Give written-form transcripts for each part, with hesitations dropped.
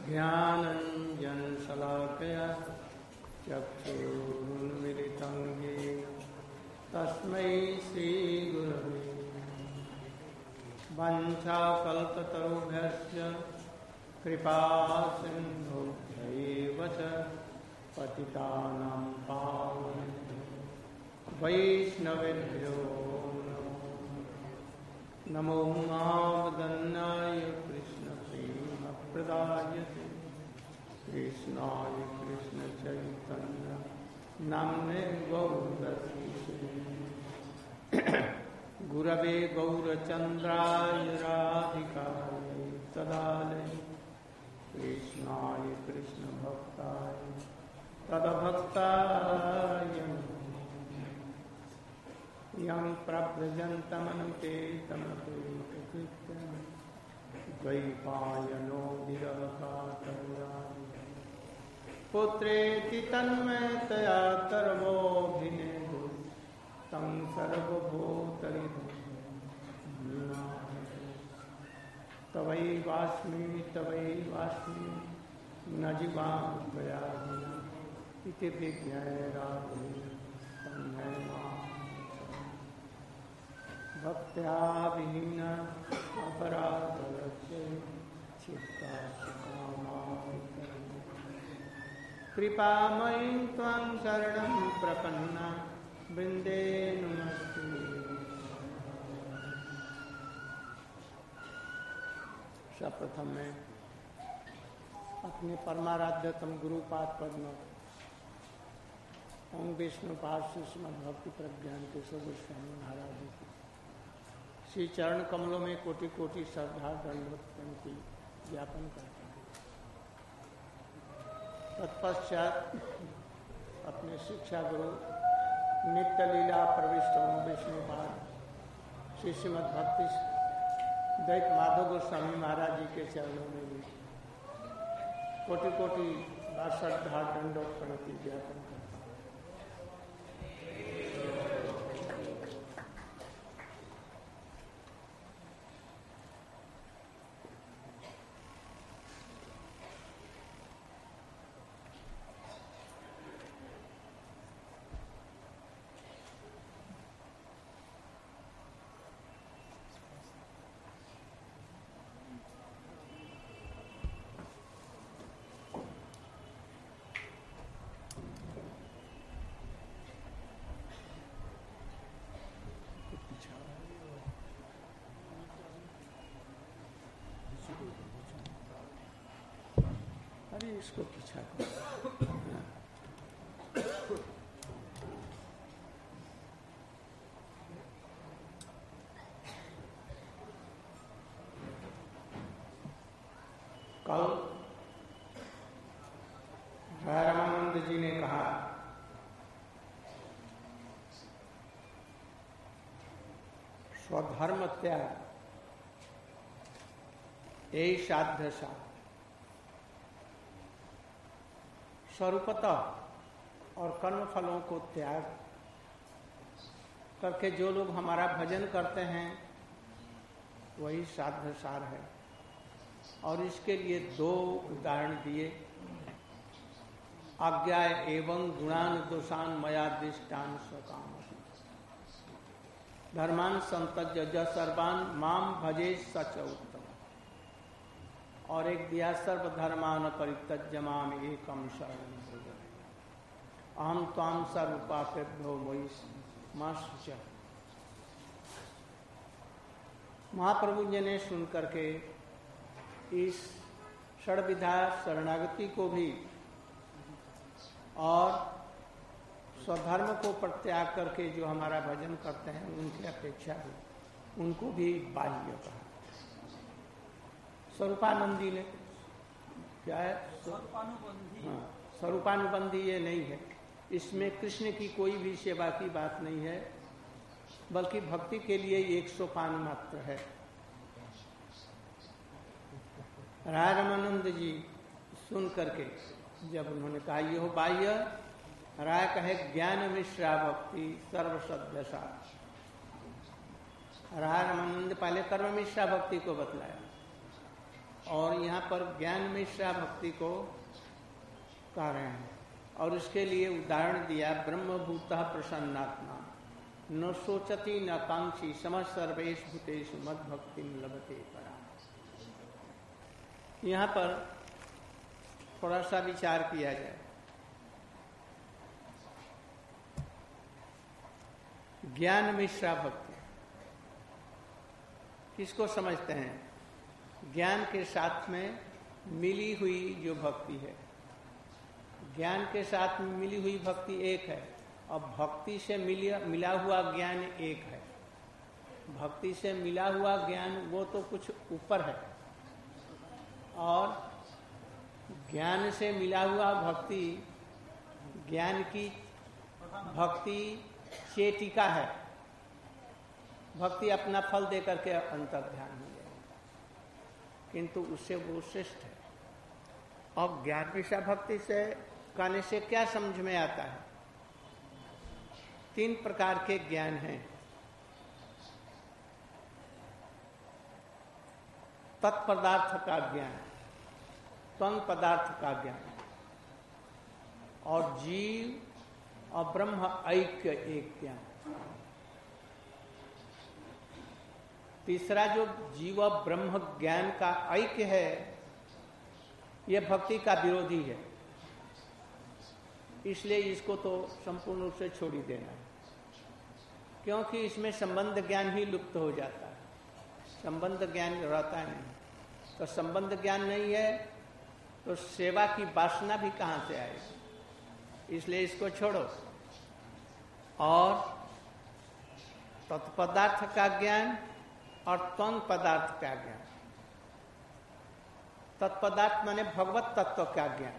ज्ञानञ्जनशलाकया चक्षुरुन्मिलितं येन तस्मै श्रीगुरवे वञ्चाकल्पतरुभ्यश्च कृपासिन्धुभ्यैव च पतितानां पावनेभ्यो वैष्णवेभ्यो नमो नामदन्नाय कृष्णप्रेमप्रदायते कृष्णाय कृष्णचैतन्य नाम्ने गौरकीसे गुरवे गौरचन्द्राय राधिकायै तदालये कृष्णाय कृष्णभक्ताय तद्भक्ताय यं प्रव्रजन्तमनुपेतमपेतकृत्यं द्वैपायनो विरहकातराणि पुत्रेति तन्मयतया सर्वोऽभिनेदो तं सर्वभूतरिदं तवैवास्मि न जीवां त्वया विना इति विज्ञाय राधे भक्त्या विहीन अपराधस्य चित्ता कृपामयी त्वां शरणं प्रपन्ना वृन्दे नमस्ते। सर्वप्रथम मैं अपने परमाराध्यतम गुरुपाद पद्म ओम विष्णुपाद श्रीमद् भक्ति प्रज्ञान के स्वामी महाराज जी की श्री चरण कमलों में कोटि कोटि श्रद्धा दंडवत की ज्ञापन करता हूँ। तत्पश्चात अपने शिक्षा गुरु नित्य लीला प्रविष्ट ओम विष्णुपाद श्रीमद् भक्ति दैत माधव गोस्वामी महाराज जी के चरणों में भी कोटि कोटि श्रद्धा दंडवत प्रणति ज्ञापन करता हूँ। अरे इसको पीछा करो। कल रामानंद जी ने कहा स्वधर्म त्याग यही साध्य साध स्वरूपतः और कर्म फलों को त्याग करके जो लोग हमारा भजन करते हैं वही साध्य सार है। और इसके लिए दो उदाहरण दिए, आज्ञा एवं गुणान दोषान मयादिष्टान स्वकाम धर्मान संतज्य ज सर्वान माम भजे सच उत्तम। और एक दिया सर्वधर्मान परित्यज्य माम एकम शरणं व्रज अहम त्वां सर्वपापेभ्यो मोक्षयिष्यामि। महाप्रभु जी ने सुन करके इस षड्विधा शरणागति को भी और स्वधर्म को परित्याग करके जो हमारा भजन करते हैं उनकी अपेक्षा भी उनको भी बाह्य कहा। स्वरूपानंदी ने क्या है? हाँ, स्वरूपानुबंधी ये नहीं है। इसमें कृष्ण की कोई भी सेवा की बात नहीं है, बल्कि भक्ति के लिए एक सोपान मात्र है। रामानंद जी सुन करके जब उन्होंने कहा ये हो बाह्य, राय कहे ज्ञान मिश्रा भक्ति सर्वसद्यसा। रामानंद पहले कर्म मिश्रा भक्ति को बतलाया और यहाँ पर ज्ञान मिश्रा भक्ति को कह रहे हैं और उसके लिए उदाहरण दिया ब्रह्मभूतः प्रसन्नात्मा न सोचती न कांक्षी समः सर्वेषु भूतेषु मद भक्ति लभते परा। यहाँ पर थोड़ा सा विचार किया जाए। ज्ञान मिश्रा भक्ति किसको समझते हैं? ज्ञान के साथ में मिली हुई जो भक्ति है, ज्ञान के साथ में मिली हुई भक्ति एक है और भक्ति से मिला हुआ ज्ञान एक है। भक्ति से मिला हुआ ज्ञान वो तो कुछ ऊपर है और ज्ञान से मिला हुआ भक्ति, ज्ञान की भक्ति चेटिका है। भक्ति अपना फल देकर के अंतर ध्यान हो जाएगा, किंतु उससे वो श्रेष्ठ है। और ज्ञान मिश्रा भक्ति से कहने से क्या समझ में आता है? 3 प्रकार के ज्ञान हैं। तत्पदार्थ का ज्ञान, त्वंग पदार्थ का ज्ञान और जीव और ब्रह्म ऐक्य एक ज्ञान। तीसरा जो जीव और ब्रह्म ज्ञान का ऐक्य है, यह भक्ति का विरोधी है, इसलिए इसको तो संपूर्ण रूप से छोड़ ही देना है, क्योंकि इसमें संबंध ज्ञान ही लुप्त हो जाता है, संबंध ज्ञान रहता नहीं। तो संबंध ज्ञान नहीं है तो सेवा की वासना भी कहां से आएगी, इसलिए इसको छोड़ो। और तत्पदार्थ का ज्ञान और त्वंग पदार्थ का ज्ञान। तत्पदार्थ माने भगवत तत्व का ज्ञान,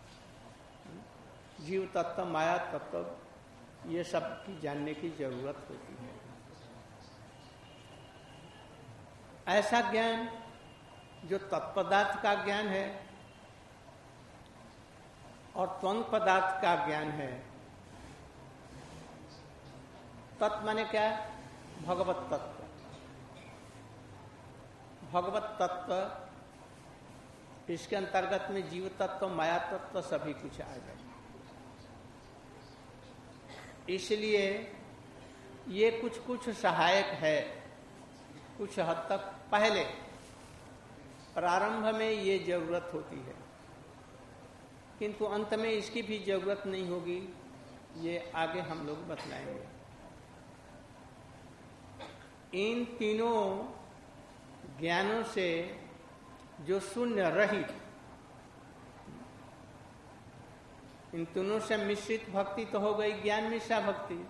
जीव तत्व, माया तत्व, ये सब की जानने की जरूरत होती है। ऐसा ज्ञान जो तत्पदार्थ का ज्ञान है और त्वंग पदार्थ का ज्ञान है। तत्व माने क्या? भगवत तत्व। भगवत तत्व, इसके अंतर्गत में जीव तत्व, माया तत्व सभी कुछ आ जाए। इसलिए ये कुछ कुछ सहायक है, कुछ हद तक पहले प्रारंभ में ये जरूरत होती है, किंतु अंत में इसकी भी जरूरत नहीं होगी, ये आगे हम लोग बतलाएंगे। इन तीनों ज्ञानों से जो शून्य रहित, इन तीनों से मिश्रित भक्ति तो हो गई ज्ञान मिश्रा भक्ति,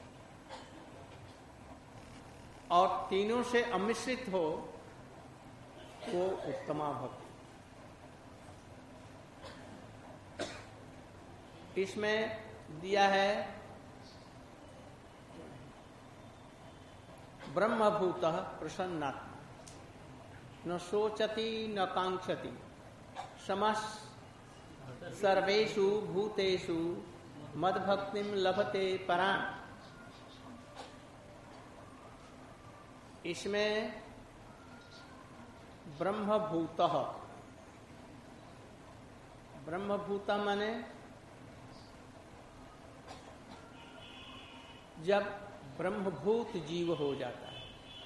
और तीनों से अमिश्रित हो वो उत्तमा भक्ति। इसमें दिया है ब्रह्मभूतः प्रसन्नात्मा न शोचति न कांक्षति समः सर्वेषु भूतेषु मद्भक्तिं लभते परां। इसमें ब्रह्मभूतः, ब्रह्मभूत माने जब ब्रह्मभूत जीव हो जाता है,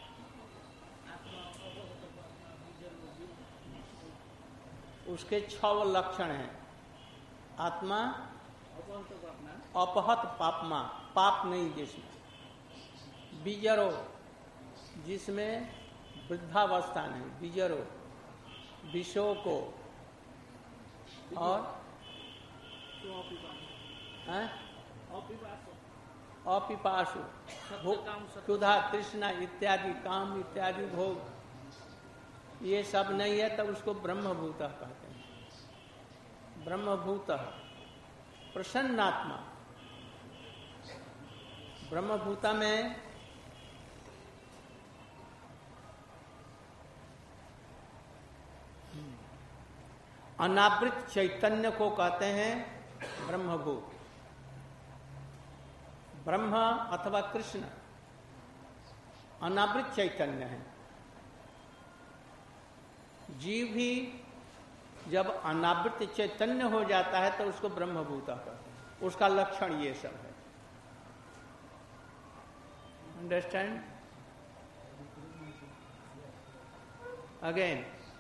उसके 6 लक्षण हैं। आत्मा अपहत पापमा, पाप नहीं जिसमें, बीजरो जिसमें वृद्धावस्था नहीं, बीजरो विषो को, और अपिपासु, क्षुधा तृष्णा इत्यादि, काम इत्यादि भोग, ये सब नहीं है, तब उसको ब्रह्मभूत कहते हैं। ब्रह्मभूत प्रसन्नात्मा, ब्रह्मभूता में अनावृत चैतन्य को कहते हैं ब्रह्मभूत। ब्रह्म अथवा कृष्ण अनावृत चैतन्य है, जीव भी जब अनावृत चैतन्य हो जाता है तो उसको ब्रह्मभूता कहते हैं। उसका लक्षण ये सब है। अंडरस्टैंड? अगेन,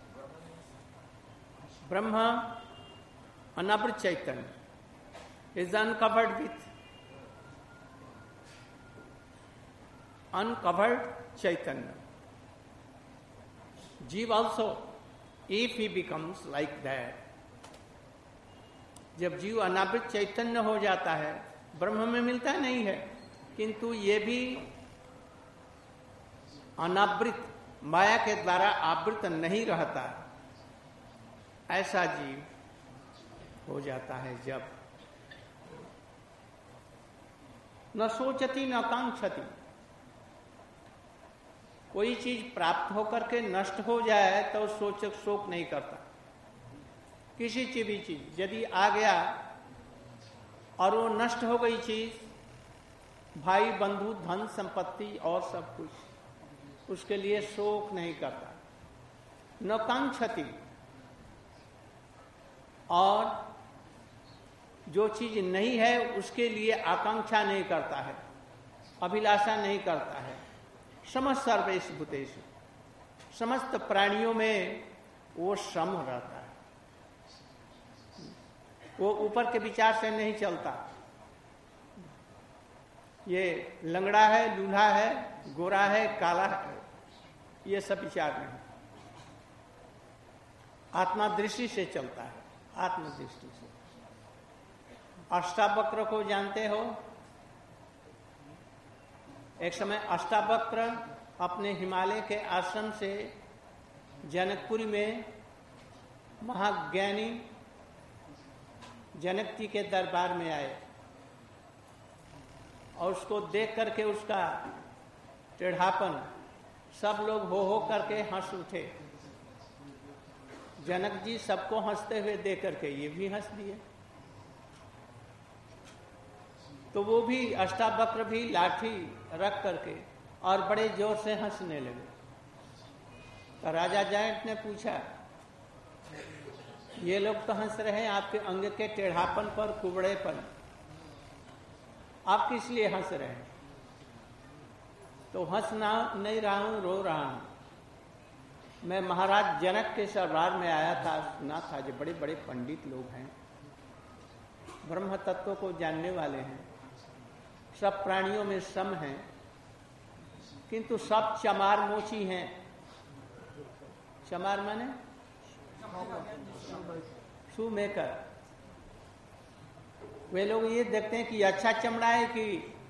ब्रह्म अनावृत चैतन्य is uncovered with uncovered Chaitanya. Jeev also, if he becomes like that, जब जीव अनावृत चैतन्य हो जाता है, ब्रह्म में मिलता नहीं है, किंतु ये भी अनावृत माया के द्वारा आवृत नहीं रहता, ऐसा जीव हो जाता है जब न सोचती न कांक्षती। कोई चीज प्राप्त होकर के नष्ट हो जाए तो शोक नहीं करता। किसी चीज भी चीज यदि आ गया और वो नष्ट हो गई चीज, भाई बंधु धन संपत्ति और सब कुछ, उसके लिए शोक नहीं करता। न कांक्षति, और जो चीज नहीं है उसके लिए आकांक्षा नहीं करता है, अभिलाषा नहीं करता है। समस्त सर्वेश भूतेषु, समस्त प्राणियों में वो सम रहता है। वो ऊपर के विचार से नहीं चलता, ये लंगड़ा है, लूल्हा है, गोरा है, काला है, ये सब विचार नहीं। आत्मा दृष्टि से चलता है, आत्मदृष्टि से। अष्टावक्र को जानते हो? एक समय अष्टावक्र अपने हिमालय के आश्रम से जनकपुरी में महाज्ञानी जनक जी के दरबार में आए और उसको देख करके उसका टेढ़ापन सब लोग हो करके हंस उठे। जनक जी सबको हंसते हुए देख करके ये भी हंस दिए। तो वो भी अष्टावक्र भी लाठी रख करके और बड़े जोर से हंसने लगे। तो राजा जनक ने पूछा, ये लोग तो हंस रहे हैं आपके अंग के टेढ़ापन पर, कुबड़ेपन, आप किस लिए हंस रहे हैं? तो हंसना नहीं रहा हूं, रो रहा हूं। मैं महाराज जनक के दरबार में आया था, सुना था जो बड़े बड़े पंडित लोग हैं, ब्रह्म तत्व को जानने वाले हैं, सब प्राणियों में सम हैं, किंतु सब चमार मोची हैं। चमार माने शू मेकर। वे लोग ये देखते हैं कि अच्छा चमड़ा है कि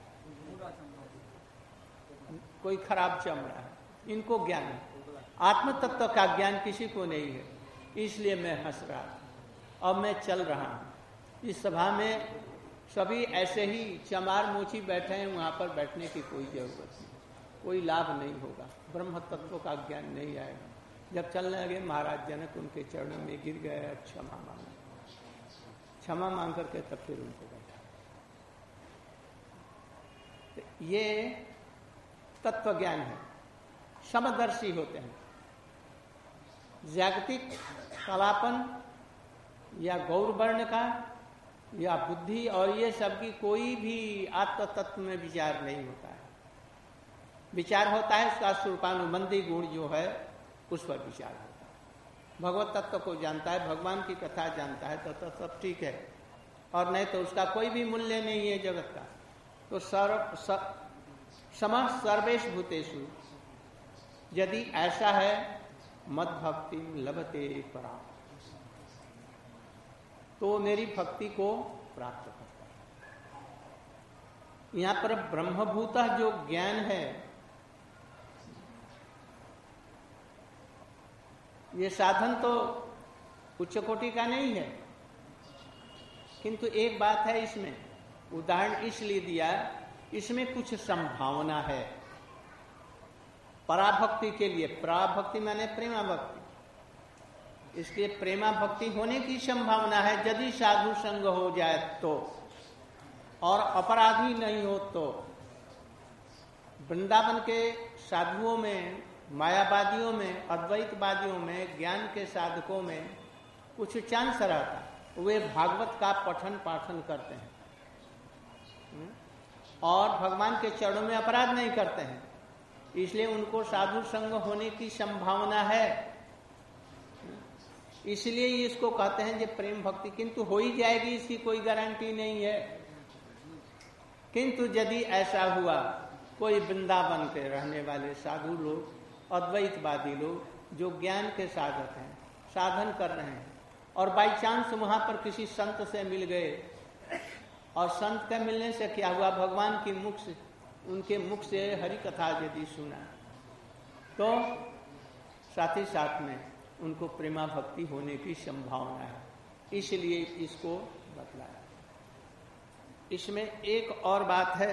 कोई खराब चमड़ा है, इनको ज्ञान है। आत्म तत्व का ज्ञान किसी को नहीं है, इसलिए मैं हंस रहा हूं। अब मैं चल रहा हूं। इस सभा में सभी ऐसे ही चमार मोची बैठे हैं, वहां पर बैठने की कोई जरूरत नहीं, कोई लाभ नहीं होगा, ब्रह्म तत्व का ज्ञान नहीं आएगा। जब चलने लगे महाराज जनक उनके चरणों में गिर गए, क्षमा मांगा, क्षमा मांग करके तब फिर उनको बैठा। तो ये तत्व ज्ञान है, समदर्शी होते हैं। जागतिक कलापन या गौरवर्ण का या बुद्धि और ये सब की कोई भी आत्म तत्व में विचार नहीं होता है। विचार होता है उसका स्वरूपानुबंधी गुण जो है उस पर विचार होता है। भगवत तत्व को जानता है, भगवान की कथा जानता है तो सब ठीक है, और नहीं तो उसका कोई भी मूल्य नहीं है जगत का। तो समस्त सर्वेश भूतेषु, यदि ऐसा है, मद भक्ति लभते पराम, तो मेरी भक्ति को प्राप्त करता है। यहां पर ब्रह्मभूत जो ज्ञान है, ये साधन तो उच्च कोटि का नहीं है, किंतु एक बात है इसमें, उदाहरण इसलिए दिया, इसमें कुछ संभावना है पराभक्ति के लिए। पराभक्ति माने प्रेमा भक्ति, इसलिए प्रेमा भक्ति होने की संभावना है यदि साधु संग हो जाए तो, और अपराधी नहीं हो तो। वृंदावन के साधुओं में मायावादियों में, अद्वैतवादियों में, ज्ञान के साधकों में कुछ चांस रहता, वे भागवत का पठन पाठन करते हैं और भगवान के चरणों में अपराध नहीं करते हैं, इसलिए उनको साधु संग होने की संभावना है। इसलिए इसको कहते हैं जो प्रेम भक्ति, किंतु हो ही जाएगी इसकी कोई गारंटी नहीं है। किंतु यदि ऐसा हुआ, कोई वृंदावन के रहने वाले साधु लोग, अद्वैतवादी लोग जो ज्ञान के साधक हैं, साधन कर रहे हैं, और बाई चांस वहां पर किसी संत से मिल गए, और संत के मिलने से क्या हुआ, भगवान की मुख से, उनके मुख से हरि कथा यदि सुना, तो साथ ही साथ में उनको प्रेमा भक्ति होने की संभावना है। इसलिए इसको बतलाया। इसमें एक और बात है,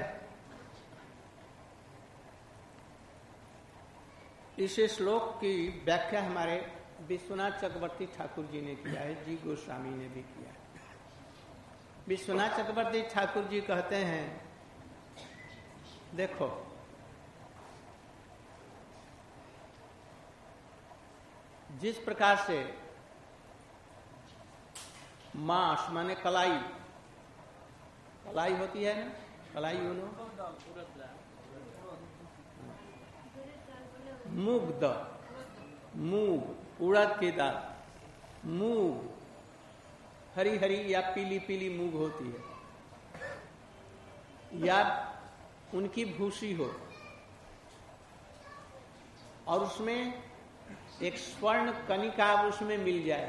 इस श्लोक की व्याख्या हमारे विश्वनाथ चक्रवर्ती ठाकुर जी ने किया है, जी गोस्वामी ने भी किया है। विश्वनाथ चक्रवर्ती ठाकुर जी कहते हैं, देखो जिस प्रकार से मांस माने कलाई, कलाई होती है ना, कलाई मूग, उड़द की दाल, मूग हरी हरी या पीली पीली मूग होती है, या उनकी भूसी हो, और उसमें एक स्वर्ण कणिका उसमें मिल जाए,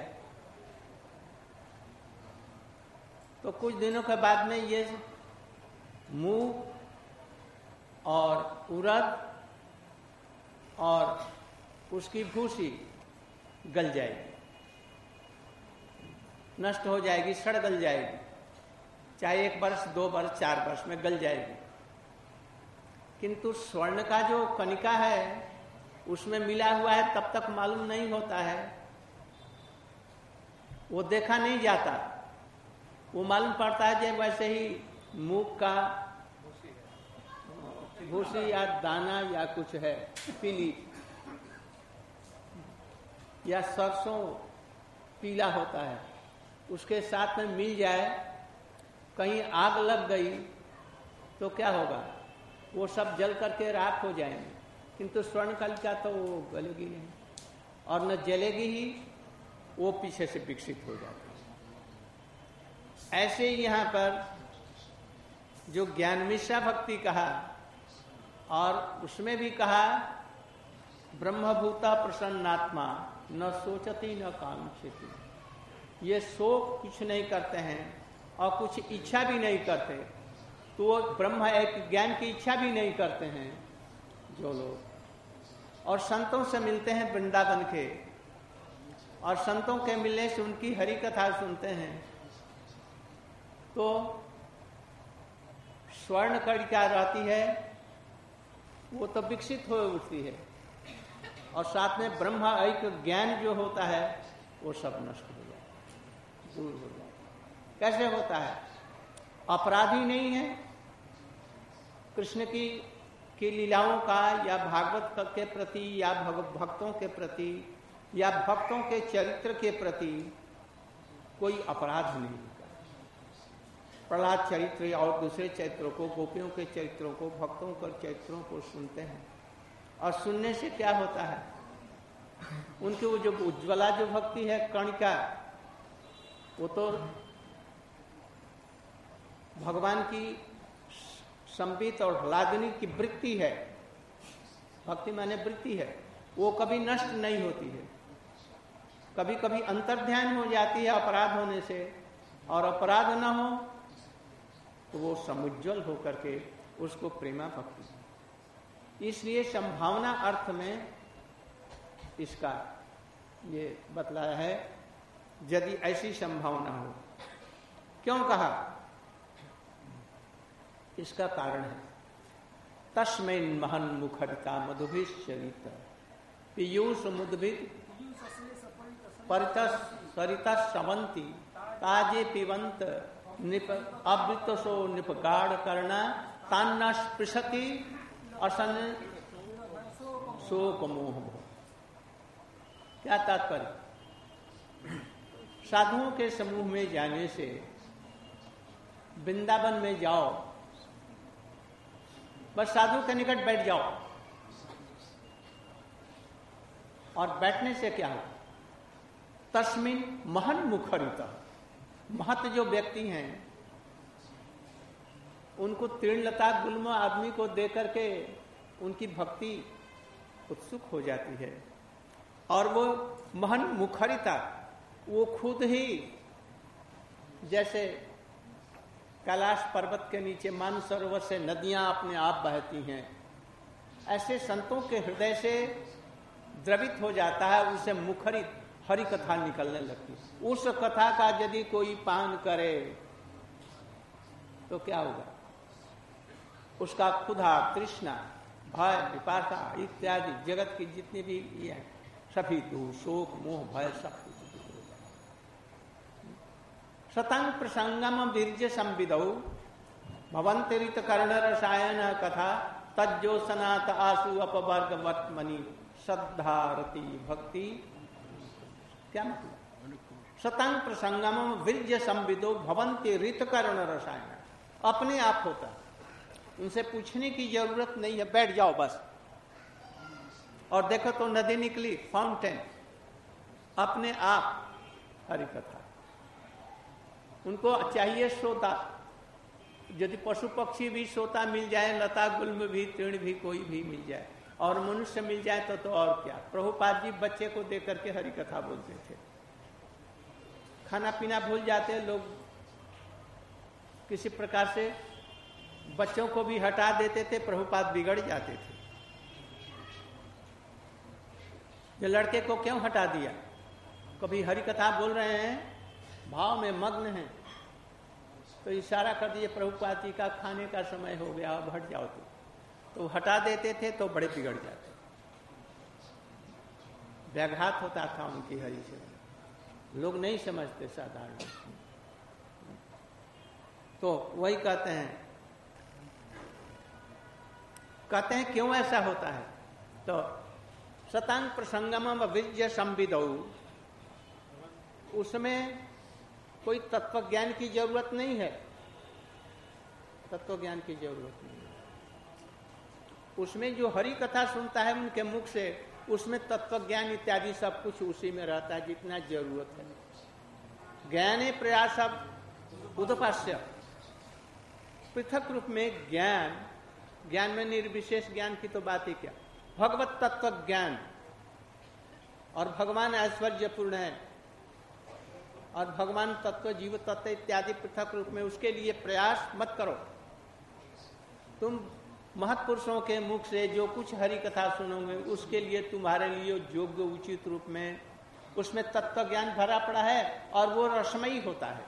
तो कुछ दिनों के बाद में ये मूग और उड़द और उसकी भूसी गल जाएगी, नष्ट हो जाएगी, सड़ गल जाएगी, चाहे 1 वर्ष 2 वर्ष 4 वर्ष में गल जाएगी। किंतु स्वर्ण का जो कणिका है उसमें मिला हुआ है, तब तक मालूम नहीं होता है, वो देखा नहीं जाता, वो मालूम पड़ता है जब वैसे ही मूग का भूसी या दाना या कुछ है पीली, या सरसों पीला होता है, उसके साथ में मिल जाए, कहीं आग लग गई तो क्या होगा, वो सब जल करके राख हो जाएंगे। किंतु स्वर्ण कलिका तो वो गलेगी नहीं, और न जलेगी ही, वो पीछे से विकसित हो जाती है। ऐसे यहाँ पर जो ज्ञान मिश्रा भक्ति कहा, और उसमें भी कहा ब्रह्मभूता प्रसन्नात्मा न सोचती न कांक्षति, ये शोक कुछ नहीं करते हैं और कुछ इच्छा भी नहीं करते, तो वो ब्रह्म एक ज्ञान की इच्छा भी नहीं करते हैं जो लोग, और संतों से मिलते हैं वृंदावन के, और संतों के मिलने से उनकी हरि कथा सुनते हैं, तो स्वर्ण कणिका रहती है, वो तो विकसित हो उठती है, और साथ में ब्रह्म ऐक्य ज्ञान जो होता है वो सब नष्ट हो जाता है, दूर हो जाता है। कैसे होता है, अपराधी नहीं है कृष्ण की लीलाओं का, या भागवत के प्रति, या भक्तों के प्रति, या भक्तों के चरित्र के प्रति कोई अपराध नहीं होता। प्रहलाद चरित्र और दूसरे चरित्रों को, गोपियों के चरित्रों को, भक्तों के चरित्रों को सुनते हैं, और सुनने से क्या होता है, उनकी वो जो उज्ज्वला जो भक्ति है कणिका, वो तो भगवान की संबित और ह्लादनी की वृत्ति है, भक्ति माने वृत्ति है, वो कभी नष्ट नहीं होती है, कभी कभी अंतर्ध्यान हो जाती है अपराध होने से, और अपराध न हो तो वो समुज्ज्वल होकर के उसको प्रेमा भक्ति। इसलिए संभावना अर्थ में इसका ये बतलाया है, यदि ऐसी संभावना हो। क्यों कहा, इसका कारण है, तस्मैन महन मुखरिता मधुभिश्चरित पीयूष मुद्भिद परितस सरिता सवंती ताजे पिबंत निप अवृतसो निपगाढ़ करना तान्ना स्पृशति असन शोक मोह भोग। क्या तात्पर्य? साधुओं के समूह में जाने से वृंदावन में जाओ, बस साधु के निकट बैठ जाओ, और बैठने से क्या हो? तस्मिन महन मुखरिता, महत जो व्यक्ति हैं उनको तृणलता गुल्म आदमी को देकर के उनकी भक्ति उत्सुक हो जाती है, और वो महन मुखरिता, वो खुद ही जैसे कैलाश पर्वत के नीचे मानसरोवर से नदियां अपने आप बहती हैं, ऐसे संतों के हृदय से द्रवित हो जाता है, उसे मुखरित हरि कथा निकलने लगती है। उस कथा का यदि कोई पान करे तो क्या होगा? उसका क्षुधा, तृष्णा, भय, विपाशा इत्यादि जगत की जितनी भी ये है सभी दुख, शोक, मोह, भय सब कुछ दूर हो जाए। शतांग प्रसंगम वीर्य संविदौ भवन्ति ऋत कर्ण रसायन कथा तज्जोसनात आसु अपवर्ग वर्तमनि श्रद्धा रति भक्ति। क्या मतलब? शतांग प्रसंगम वीर्य संविदो भवन्ति ऋत कर्ण रसायन, अपने आप होता, उनसे पूछने की जरूरत नहीं है, बैठ जाओ बस। और देखो तो नदी निकली, फाउंटेन, अपने आप हरि कथा। उनको चाहिए श्रोता, यदि पशु पक्षी भी श्रोता मिल जाए, लता गुल्म भी, तृण भी, कोई भी मिल जाए, और मनुष्य मिल जाए तो और क्या। प्रभुपाद जी बच्चे को देख करके हरि कथा बोलते थे। खाना पीना भूल जाते लोग, किसी प्रकार से बच्चों को भी हटा देते थे, प्रभुपाद बिगड़ जाते थे। ये लड़के को क्यों हटा दिया? कभी हरि कथा बोल रहे हैं, भाव में मग्न हैं, तो इशारा कर दिए प्रभुपाद जी का खाने का समय हो गया, अब हट जाओ। तो हटा देते थे तो बड़े बिगड़ जाते, व्याघात होता था उनकी हरि से। लोग नहीं समझते साधारण। तो वही कहते हैं क्यों ऐसा होता है? तो शतांग प्रसंगम विद्य संविदौ, उसमें कोई तत्व ज्ञान की जरूरत नहीं है, तत्व ज्ञान की जरूरत नहीं है। उसमें जो हरि कथा सुनता है उनके मुख से, उसमें तत्व ज्ञान इत्यादि सब कुछ उसी में रहता है जितना जरूरत है। ज्ञाने प्रयास उदपास्य, पृथक रूप में ज्ञान, ज्ञान में निर्विशेष ज्ञान की तो बात ही क्या, भगवत तत्व ज्ञान, और भगवान ऐश्वर्यपूर्ण है, और भगवान तत्व, जीव तत्व इत्यादि पृथक रूप में, उसके लिए प्रयास मत करो। तुम महत्पुरुषों के मुख से जो कुछ हरि कथा सुनोगे, उसके लिए तुम्हारे लिए योग्य उचित रूप में उसमें तत्व ज्ञान भरा पड़ा है, और वो रसमयी होता है,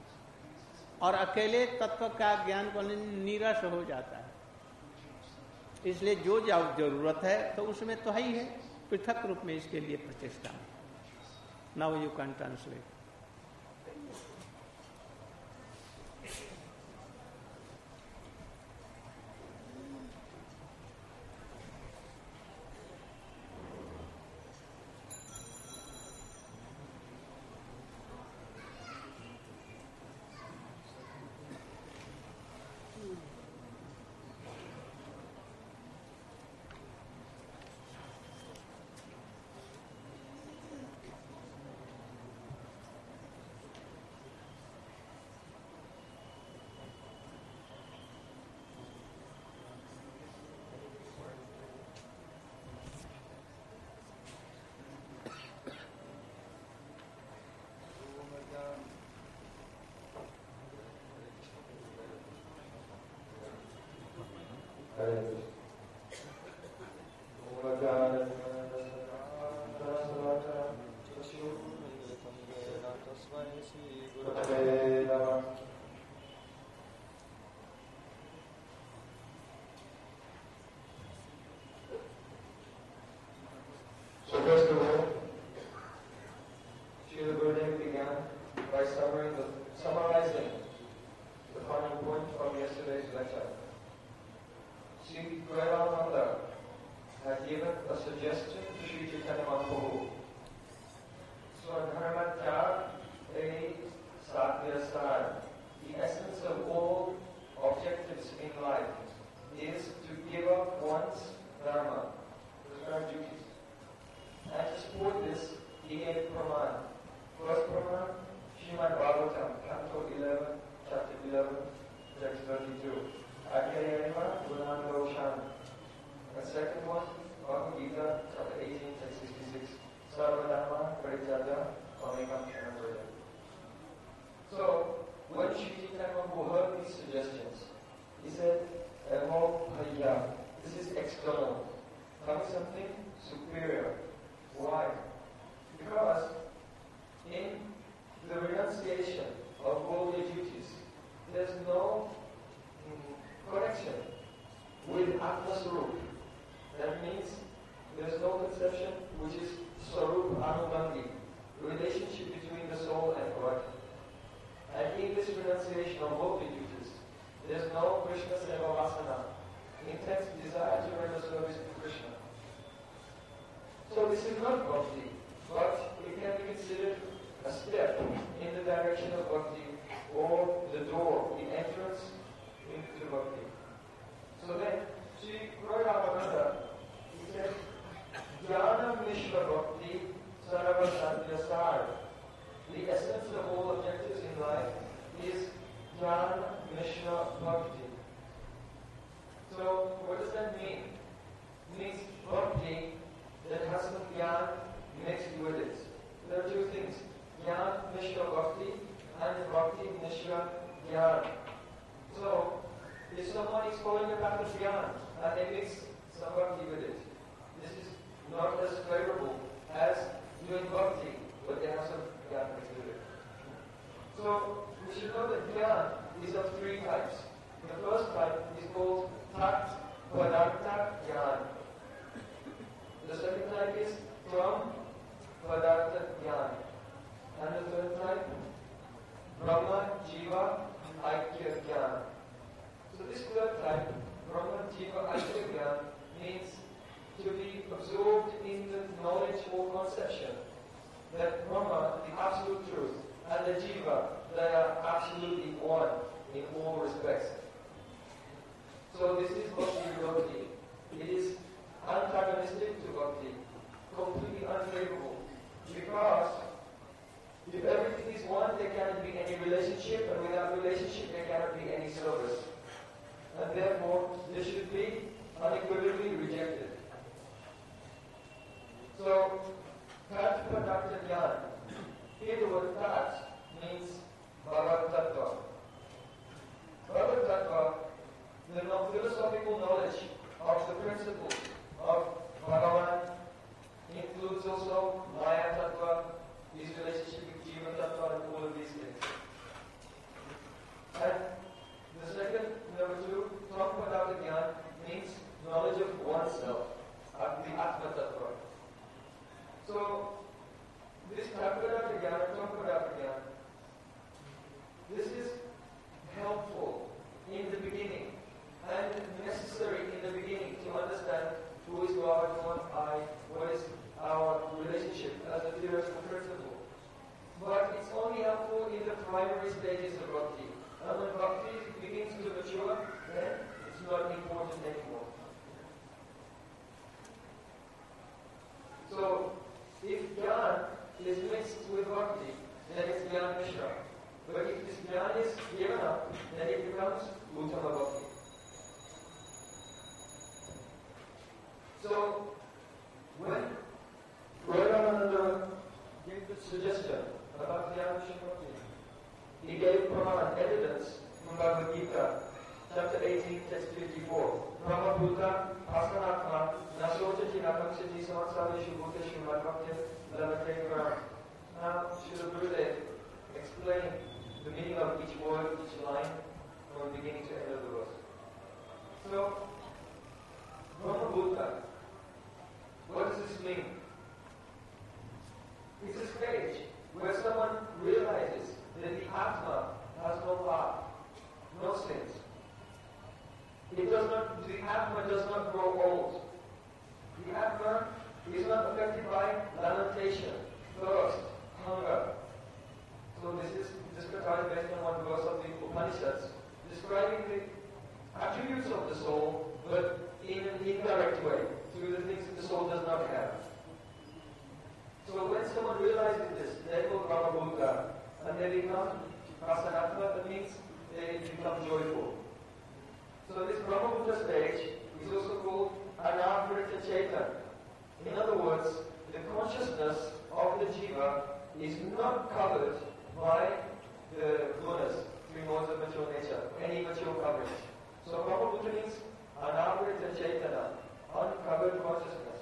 और अकेले तत्व का ज्ञान को नीरस हो जाता है। इसलिए जो जरूरत है तो उसमें तो है ही है, पृथक रूप में इसके लिए प्रचेष्टा। Now you can translate. Sri Gaurānanda has given us a suggestion to Sri Chaitanya Mahaprabhu. Swadharma a sadhyasar. The essence of all objectives in life is to give up one's dharma, one's duties. And to support this, he gave praman. First praman, Srimad Bhagavatam, Canto 11, Chapter 11, Text 32. Agyayayama Gunam Roshan. The second one, Bhagavad Gita, Chapter 18, Text 66. Sarvadharma Parityaja Kamekam Shanam. So, when Sri Chaitanya Mahaprabhu heard these suggestions, he said, Emo Bhaya, this is external. Tell me something superior. Why? Because in the renunciation of worldly duties, there's no connection with Atma Sarup. That means there's no conception which is Sarup Anubandhi, the relationship between the soul and God. And in this renunciation of worldly duties, there's no Krishna Seva Vasana, intense desire to render service to Krishna. So this is not bhakti, but it can be considered a step in the direction of bhakti, or the door, the entrance into bhakti. So then, Sri Ramananda, he said, Jnana Mishra Bhakti Sarava Sadhyasar. The essence of all objectives in life is Jnana Mishra Bhakti. So, what does that mean? It means bhakti that has some jnana mixed with it. There are two things, jnana mishra bhakti and bhakti mishra jnana. So, if someone is following the path of jnana and they mix some bhakti with it, this is not as favorable as doing bhakti, but they have some jnana mixed with it. So, we should know that jnana is of three types. The first type is called tat padartha jnana. The second type is from padartha jnana. And the third type, Brahma Jiva Aikya jnana. So this third type, Brahma Jiva Aikya jnana, means to be absorbed in the knowledge or conception that Brahma, the absolute truth, and the Jiva, they are absolutely one in all respects. So this is Bhakti Virodhi. It is antagonistic to Bhakti, completely unfavorable. Because if everything is one, there cannot be any relationship, and without relationship, there cannot be any service. And therefore, this should be unequivocally rejected. So, Tat Padartha Jnana. Here the word Tat means Bhagavad Tattva. Bhagavad Tattva, the philosophical knowledge of the principles of Bhagavan, includes also Maya Tattva, his relationship with Jiva Tattva, and all of these things. And the second, number two, Padartha Jnana means knowledge of oneself, the Atma Tattva. So, this Padartha Jnana, Padartha Jnana, this is helpful in the beginning and necessary in the beginning to understand who is God, who am I, what is our relationship as a theoretical principle. But it's only helpful in the primary stages of bhakti. And when bhakti begins to mature, then it's not important anymore. So, if jnana is mixed with bhakti, then it's jnana mishra. But if this jnana is given up, then it becomes uttama bhakti. So, when Ramananda gave the suggestion about jnana mishra bhakti, he gave praman, evidence from Bhagavad Gita, chapter 18, text 54. Brahma Bhuta Asanatma Nasotati Nakamsati Samatsaveshu Bhuteshu Madhvakya Lavate Gram. Now, Srila Gurudev explained the meaning of each word, each line, from beginning to end of the verse. So, Brahma Bhuta, what does this mean? It's a stage where someone realizes that the Atma has no path, no sins. The Atma does not grow old. The Atma they become prasanatma, that means they become joyful. So this Brahma-Buddha stage is also called Anavrita Chaitanya. In other words, the consciousness of the jiva is not covered by the gunas, three modes of mature nature, any mature coverage. So Brahma-Buddha means Anavrita Chaitanya, uncovered consciousness.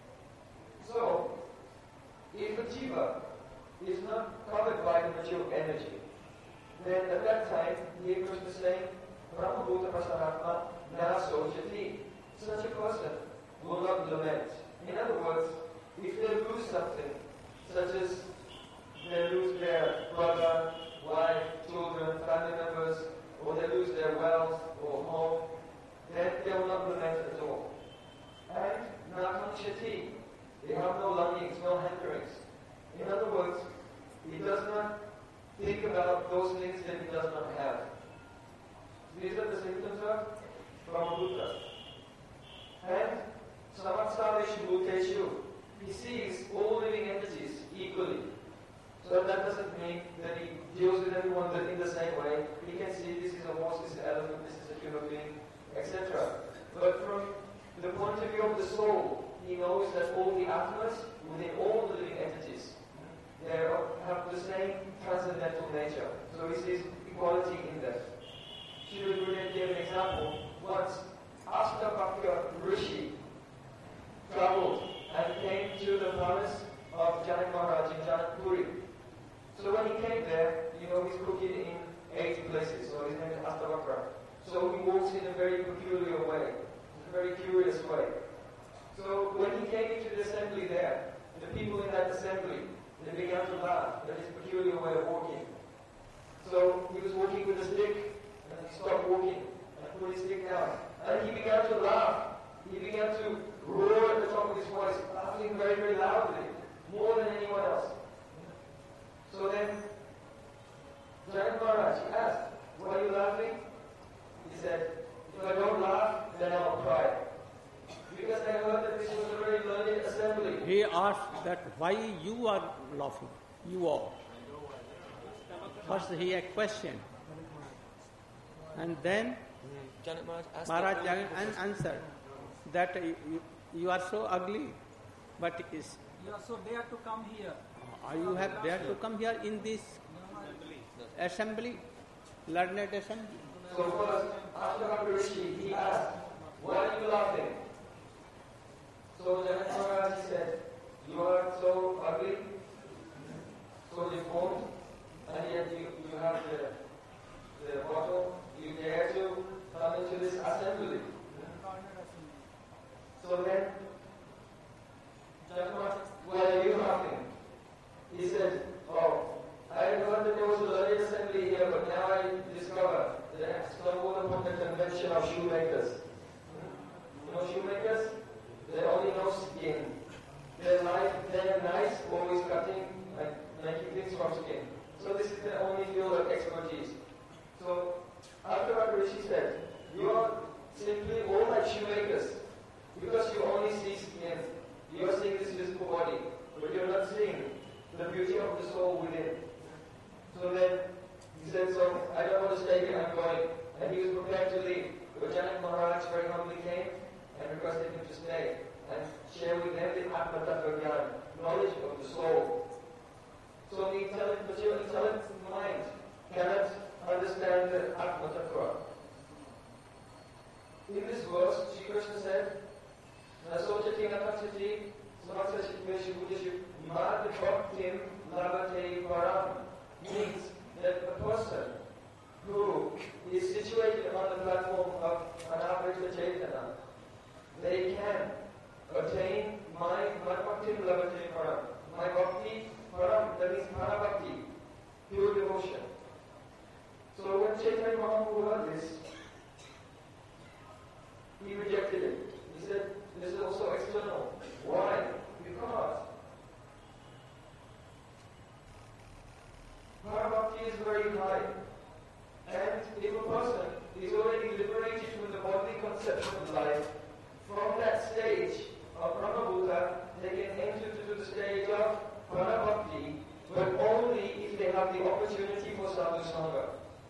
So, if a jiva is not covered by the mature energy, then at that time, the Krishna is saying, Brahma-Buddha Prasanatma Naso Jati. Such a person will not lament. In other words, if they lose something, such as they lose their brother, wife, children, family members, or they lose their wealth or home, then they will not lament at all. And Nakamshati, they have no longings, no hankerings. In other words, he does not think about those things that he does not have. These are the symptoms of Brahma-Buddha. And Samatsaveshu Bhuteshu, he sees all living entities equally. So that doesn't mean that he deals with everyone in the same way. He can see this is a horse, this is an elephant, this is a human being, etc. But from the point of view of the soul, he knows that all the atmas within all the living entities, they have the same transcendental nature. So he sees equality in them. Srila Gurudev gave an example. Once, Ashtavakya Rishi traveled and came to the palace of Janak Maharaj in Janakpuri. So when he came there, he's cooking in 8 places. So his name is Ashtavakra. So he walks in a very peculiar way, a very curious way. So when he came into the assembly there, the people in that assembly, they began to laugh at his peculiar way of walking. So he was walking with a stick, and he stopped walking, and put his stick down. And he began to laugh. He began to roar at the top of his voice, laughing very, very loudly, more than anyone else. So then, Janak Maharaj asked, "Why are you laughing?" He said, "If I don't laugh, then I'll cry. Because I heard that this was a very learned assembly." He asked that why you are laughing, you all. First he had question. And then Maharaj answered that you are so ugly, but is you are so dare to come here. You have dared to come here in this assembly, learned assembly. So first, after Rishi, he asked, "Why are you laughing?" So Janak Maharaj said, "You are so ugly, so deformed, and yet you have the bottle, you dare to come into this assembly." So then, Janak Maharaj, "Why are you laughing?" He said, "Oh, I heard that there was a learned assembly here, but now I discover that I stumbled upon the convention of shoemakers. You know shoemakers? They only know skin. They're nice, always cutting and making things from skin. So this is their only field of expertise." So after what Rishi said, "You are simply all like shoemakers because you only see skin. You are seeing this physical body, but you're not seeing the beauty of the soul within." So then he said, "So I don't want to stay here, I'm going." And he was prepared to leave. But Janak Maharaj very humbly came and requested him to stay and share with them the Atma Tattva Gyan, knowledge of the soul. So the intelligent mind cannot understand the Atma Tattva. In this verse, Sri Krishna said, "Nasocati nakachati samatsashitmeshu buddhishu mad bhaktim labate param," means that a person who is situated on the platform of Anavrita Chaitanya, they can attain my bhaktim labate param. My bhakti param, that means parabhakti, pure devotion. So when Chaitanya Mahaprabhu heard this, he rejected it. He said, "This is also external." Why? Because parabhakti is very high. And if a person is already liberated from the bodily conception of life, from that stage of Brahma-Buddha, they can enter to the stage of parabhakti, but only if they have have the opportunity for sadhu sangha.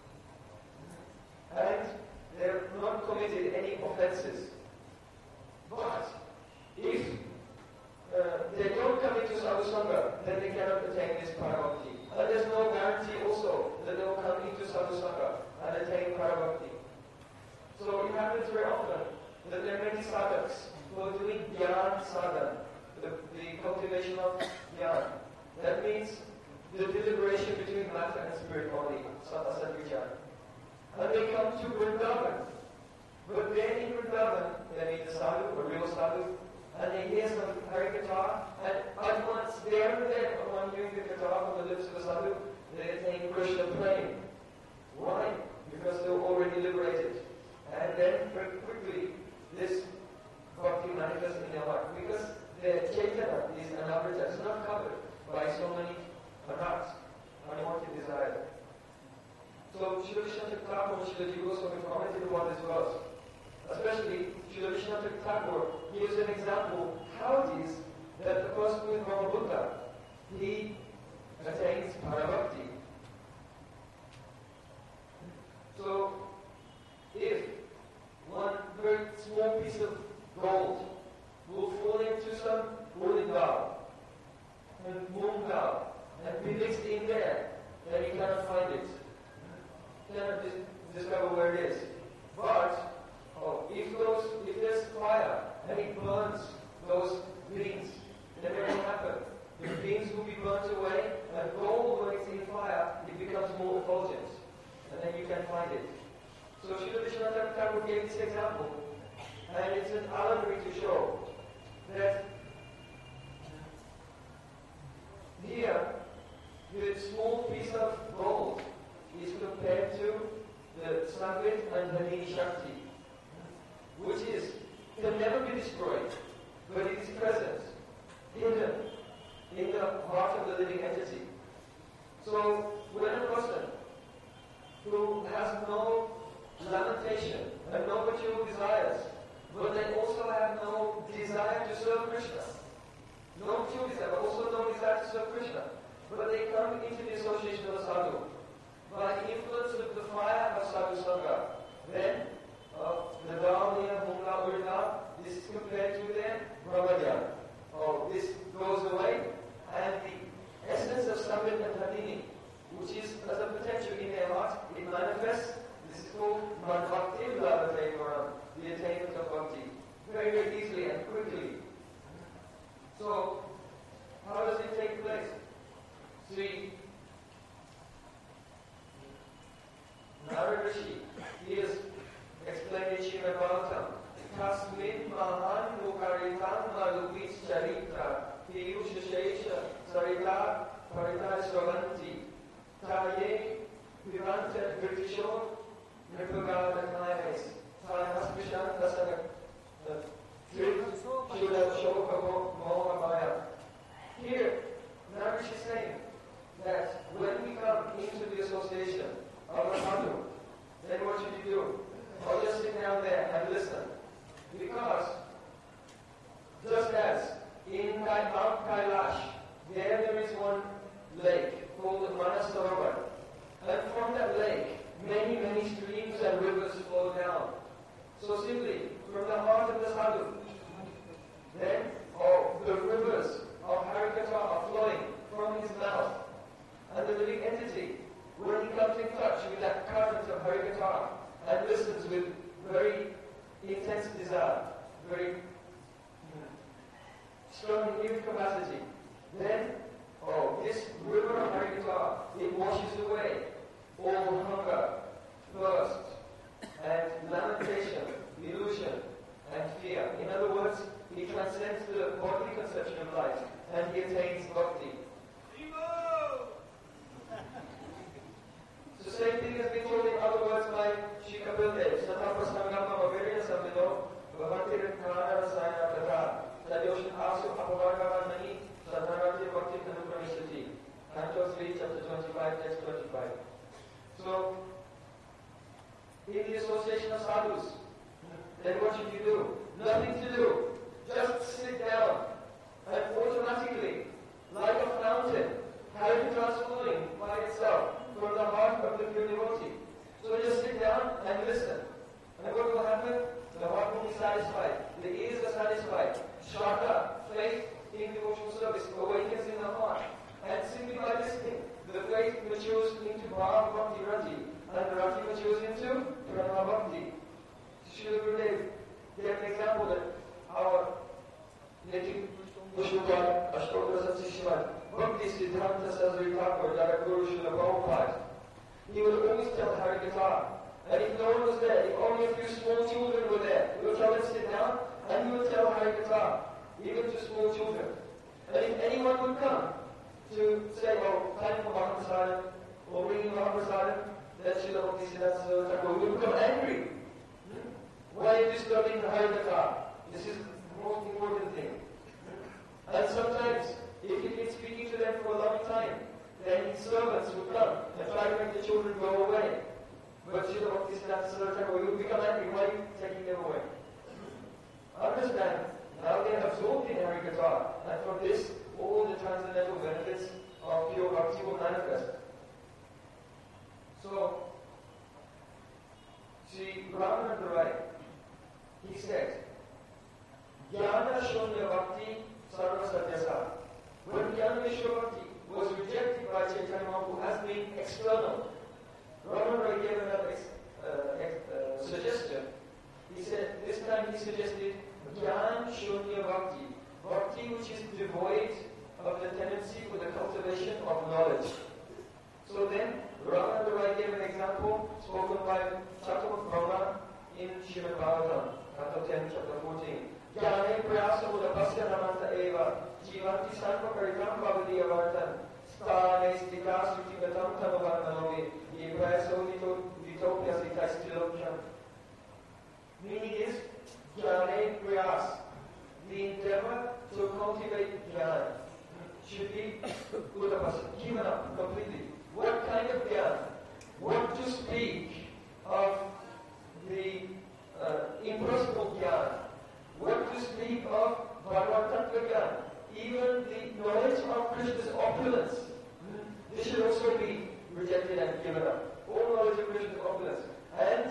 And they have not committed any offenses. But if they don't come into sadhu sangha, then they cannot attain this parabhakti. And there's no guarantee also that they will come into sadhu sangha and attain parabhakti. So it happens very often that there are many sadhaks who are doing jnana sadhana, the cultivation of jnana. That means the deliberation between matter and spirit only, sattva-sattvichara. And they come to Vrindavan. But then in Vrindavan, they meet the sadhu, a real sadhu, and they hear some Harikatha, and at once, there and then, upon hearing the katha from the lips of the sadhu, they attain Krishna prema. Why? Because they were already liberated. And then, very quickly, this bhakti manifests in their heart. Because their chaitanya is anamrita, it's not covered by so many anarthas, unwanted desires. So, Srila Vishnu Thakur and Srila Jiva Goswami commented upon this verse. Especially, Srila Vishnu Thakur gives an example how it is that the person who is Brahma-Buddha, he attains parabhakti. So, if one very small piece of gold will fall into some holy dal and moon dal and be mixed in there, then he cannot find it. Cannot discover where it is. But if there's fire and it burns those beans, then what will happen? The beans will be burnt away, and gold, when it's in fire, it becomes more effulgent, and then you can find it. So Srila Vishwanath Thakur gave this example, and it's an allegory to show that here, the small piece of gold is compared to the Samvit and Dhanini Shakti, which can never be destroyed, but it is present, hidden in the heart of the living entity. So when a person who has no lamentation and no material desires, but they also have no desire to serve Krishna, no material desire, but also no desire to serve Krishna, but they come into the association of a sadhu by the influence of the fire of sadhu sangha, then the Dhamya, Mungla, Urna, this is compared to their Brahmajana. This goes away, and the essence of Samvit and Dhanini, which is as a potential in their heart, it manifests. This is called Madhvakti Lavatayaram, the attainment of bhakti, very, very easily and quickly. So, how does it take place? See, Narad Rishi, he is explained in Srimad Bhagavatam. Kasmin mahan mukaritam malupit charitra piyusha shesha sarita parita sravanti taye vivanta britisho nipagada kayas tayasprishan dasana shula shoka mohabaya. Here, Narad Rishi is saying that when we come into the association of a sadhu, then what should you do? Or just sit down there and listen. Because just as in Mount Kailash, there is one lake called Manas Sarovar, and from that lake, many, many streams and rivers flow down. So simply, from the heart of the sadhu, then the rivers of Harikatha are flowing from his mouth. And the living entity, when he comes in touch with that current of Harikatha and listens with very intense desire, very strong hearing capacity, then this river of Harikatha, it washes away all hunger, thirst, and lamentation, illusion, and fear. In other words, he transcends the bodily conception of life, and he attains bhakti. The same thing has been told in other words by Shri Kapil Dev. Satha prasangama vavirya samvido bhavantir khana rasayana pratha tadyoshin asu apavargava nahi sadharati bhakti anupramishati. Canto 3, chapter 25, text 25. So, in the association of sadhus, then what should you do? Nothing to do. Just sit down and automatically, like a fountain, Harikatha is flowing by itself. faith matures into Bhava Bhakti Rati, and Rati matures into Pranama Bhakti. Srila Gurudev gave an example that our native Vishnupada Ashtoka Srimad Bhakti Siddhanta Saraswati Thakur, Jagaguru Srila Prabhupada, he would always tell Harikatha. And if no one was there, if only a few small children were there, he would tell them to sit down, and he would tell Harikatha, even to small children. And if anyone would come to say, oh, time for Mahaprasadam, or bringing Mahaprasadam, then Srila Bhakti Siddhanta Saraswati Thakur would become angry. Why are you disturbing the Harikatha? This is the most important thing. And sometimes, if he'd been speaking to them for a long time, then his servants would come and try to make the children go away. But Srila Bhakti Siddhanta Saraswati Thakur would become angry. Why are you taking them away? Understand, now they are absorbed in Harikatha, and from this, all the transcendental benefits of pure bhakti will manifest. So, Sri Ramananda Rai, he said, Jnana Shunya Bhakti Sarva Satyasa. When Jnana Mishra Bhakti was rejected by Chaitanya Mahaprabhu as being external, Ramananda Rai gave another suggestion. He said, this time he suggested Jnana Shunya Bhakti, bhakti which is devoid of the tendency for the cultivation of knowledge. So then, Ramananda Rai gave an example spoken by Chaturmukh Brahma in Srimad Bhagavatam, Canto 10, Chapter 14. Jnane prayasa mudapasya namanta eva, jivanti sarva karitam bhavati avartan, sthane sthita sutigatam tamavarnanovi, ye prayaso vitopya sita stiloksham. Meaning is, Jnane prayas, the endeavor to cultivate jnana should be udapasya, given up completely. What kind of jnana? What to speak of the impersonal jnana? What to speak of Bhagavad Tattva jnana? Even the knowledge of Krishna's opulence, this should also be rejected and given up. All knowledge of Krishna's opulence. And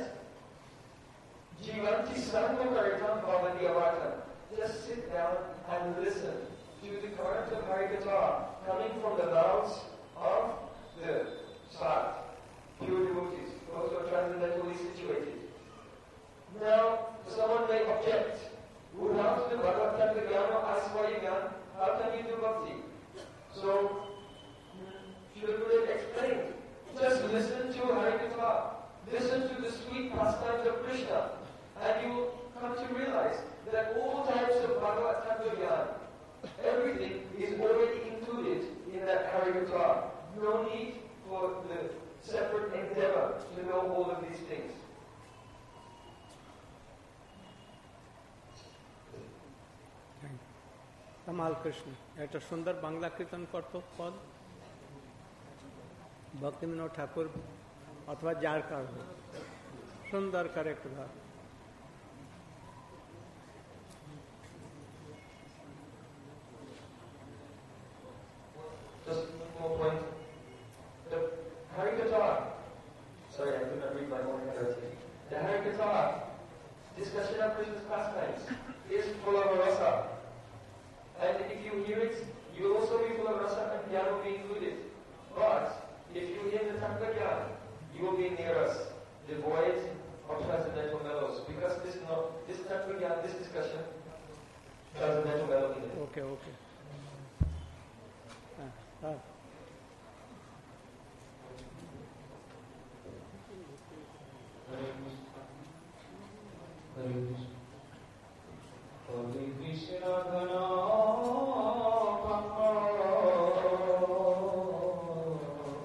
Jivanti Sarva Karitam Bhavati Avartam. Just sit down and listen to the current of Harikatha coming from the mouths of the Sat, pure devotees, those who are transcendentally situated. Now, someone may object, well, how to do Bhagavad Tattva Jnana, Asvaya Jnana, how can you do bhakti? So, Srila Gurudev explained, just listen to Harikatha, listen to the sweet pastimes of Krishna, and you will come to realize that all types of Bhagavad Tattva Jnana, everything is already included in that Harikatha. No need for the separate endeavor to know all of these things. Kamal Krishna, একটা সুন্দর বাংলা কীর্তন করতো পদ ভক্তিবিনোদ ঠাকুর অথবা যার কারণ সুন্দর করে একটু গান। Just one point. The Harikatha, sorry, I could not read my own handwriting. The Harikatha, discussion of Krishna's pastimes, is full of rasa. And if you hear it, you will also be full of rasa and jnana will be included. But if you hear the Tattva Jnana, you will be near us, devoid of transcendental mellows. Because this Tattva Jnana, this discussion, transcendental mellow in it. Okay. Hare Krishna Gana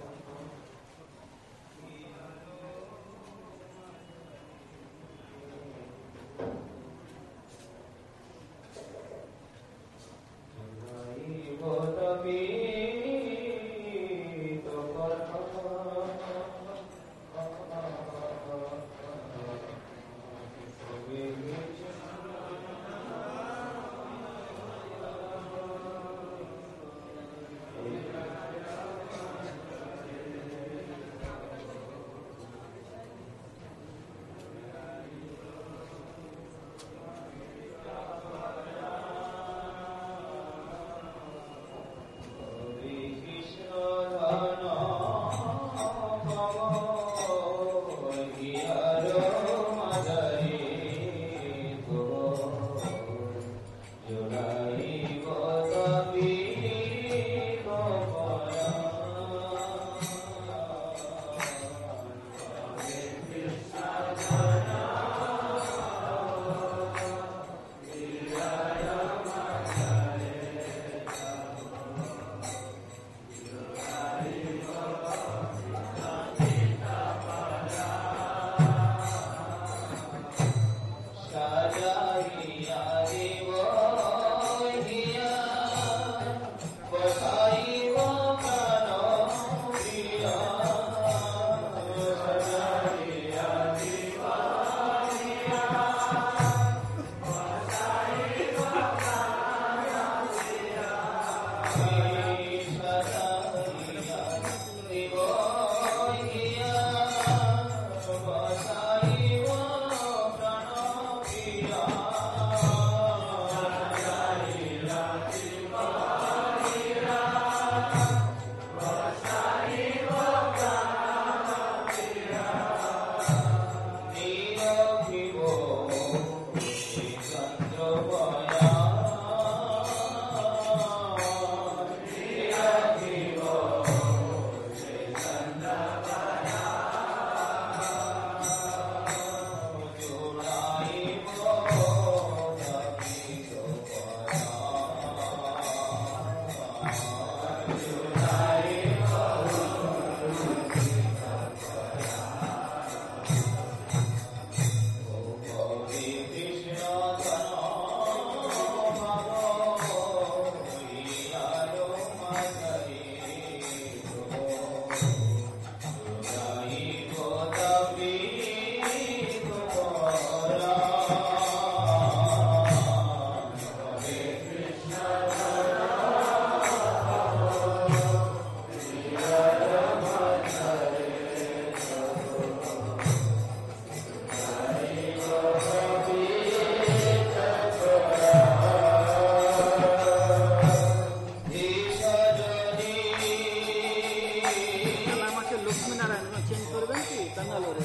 Lakshmi Narayan change করবেন কি ব্যাঙ্গালোরে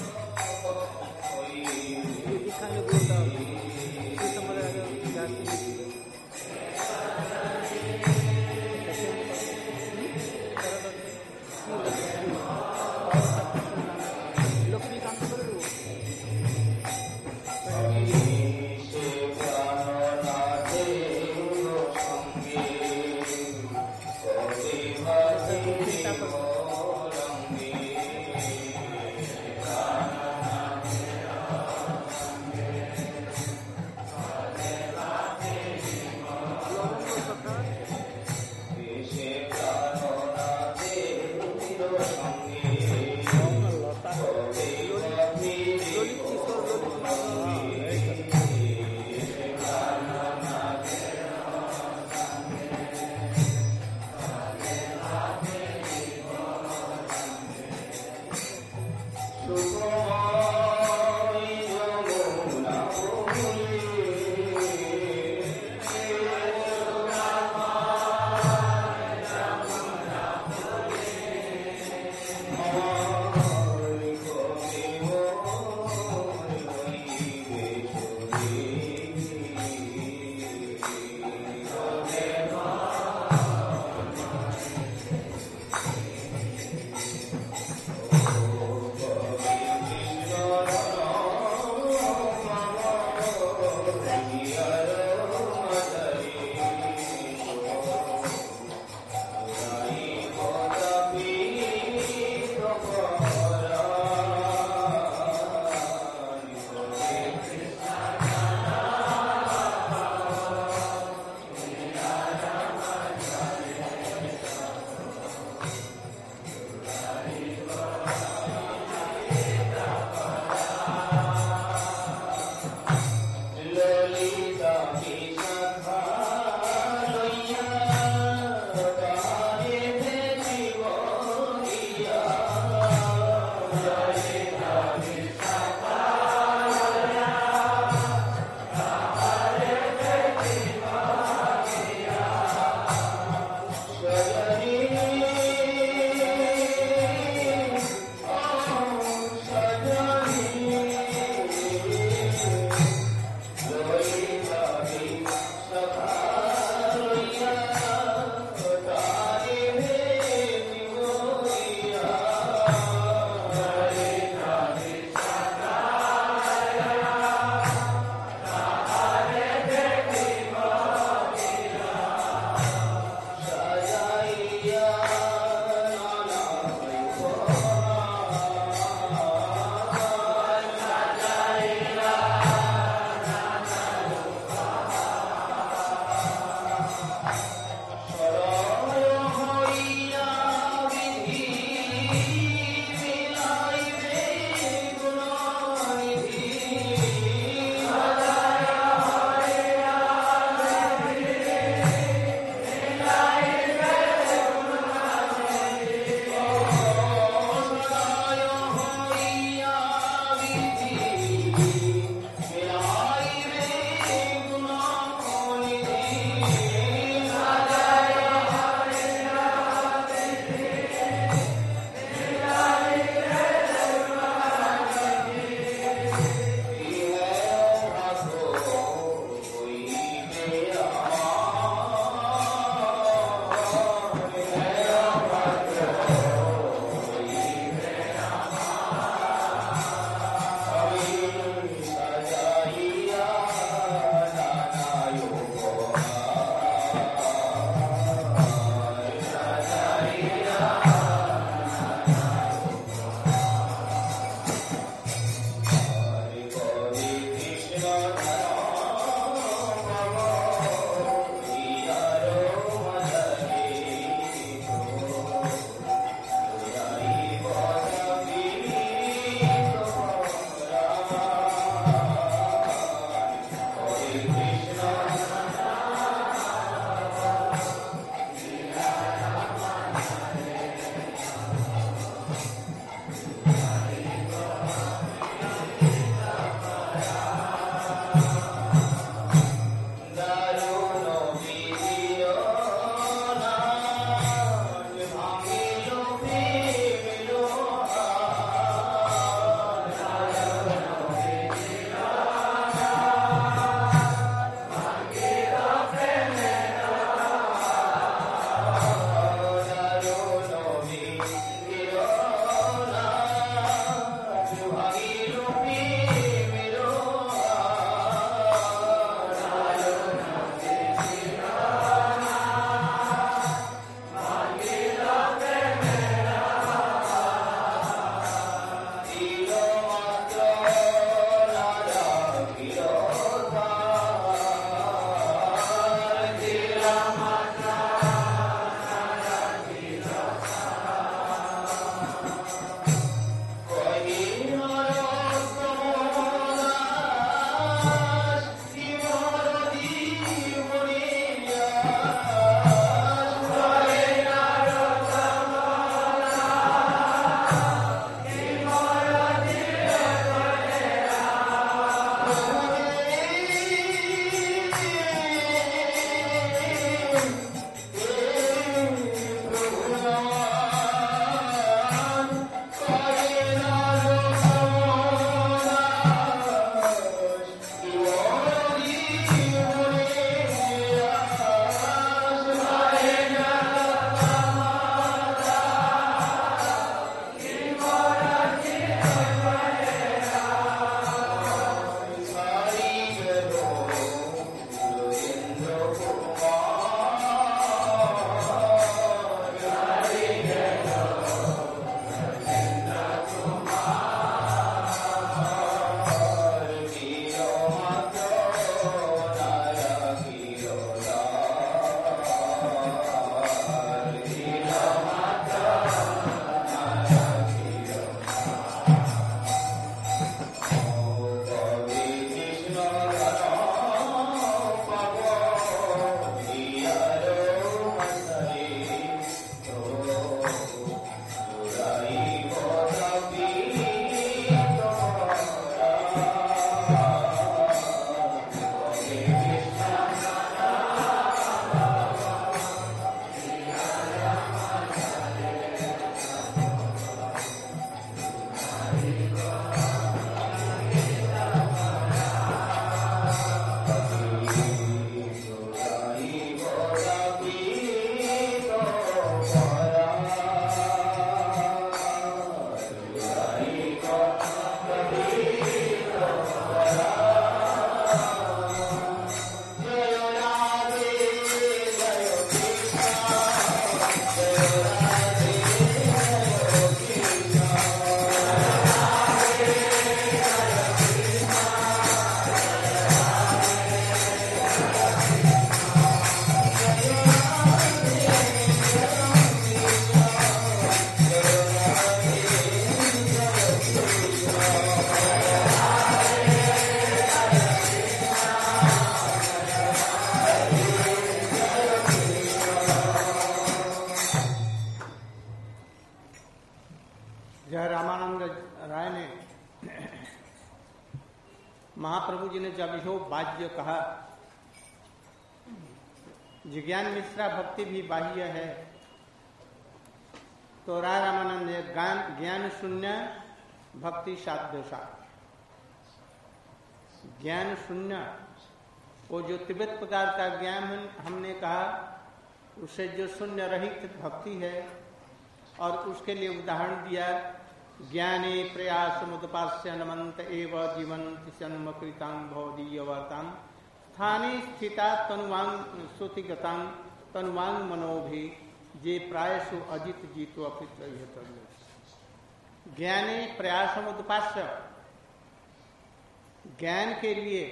দীক্ষায় বলতে হবে সেই সম্পর্কে লক্ষ্মীকান্ত করে দেবো जय रामानंद राय ने महाप्रभु जी ने जब यो बाह्य कहा, जिज्ञान मिश्रा भक्ति भी बाह्य है, तो राय रामानंद ने ज्ञान शून्य भक्ति साध्य। ज्ञान शून्य वो जो तिब्बत प्रकार का ज्ञान हमने कहा, उससे जो शून्य रहित भक्ति है, और उसके लिए उदाहरण दिया ज्ञाने प्रयास मुदपास्य नमंत एव जीवंत जन्मकृतांग भवदीयवर्तां स्थाने स्थिता तनुवांग श्रुतिगतांग तनुवांग मनोभि जे प्रायसु अजित जीतो अपित्र। ज्ञाने प्रयास मुदपास्य, ज्ञान के लिए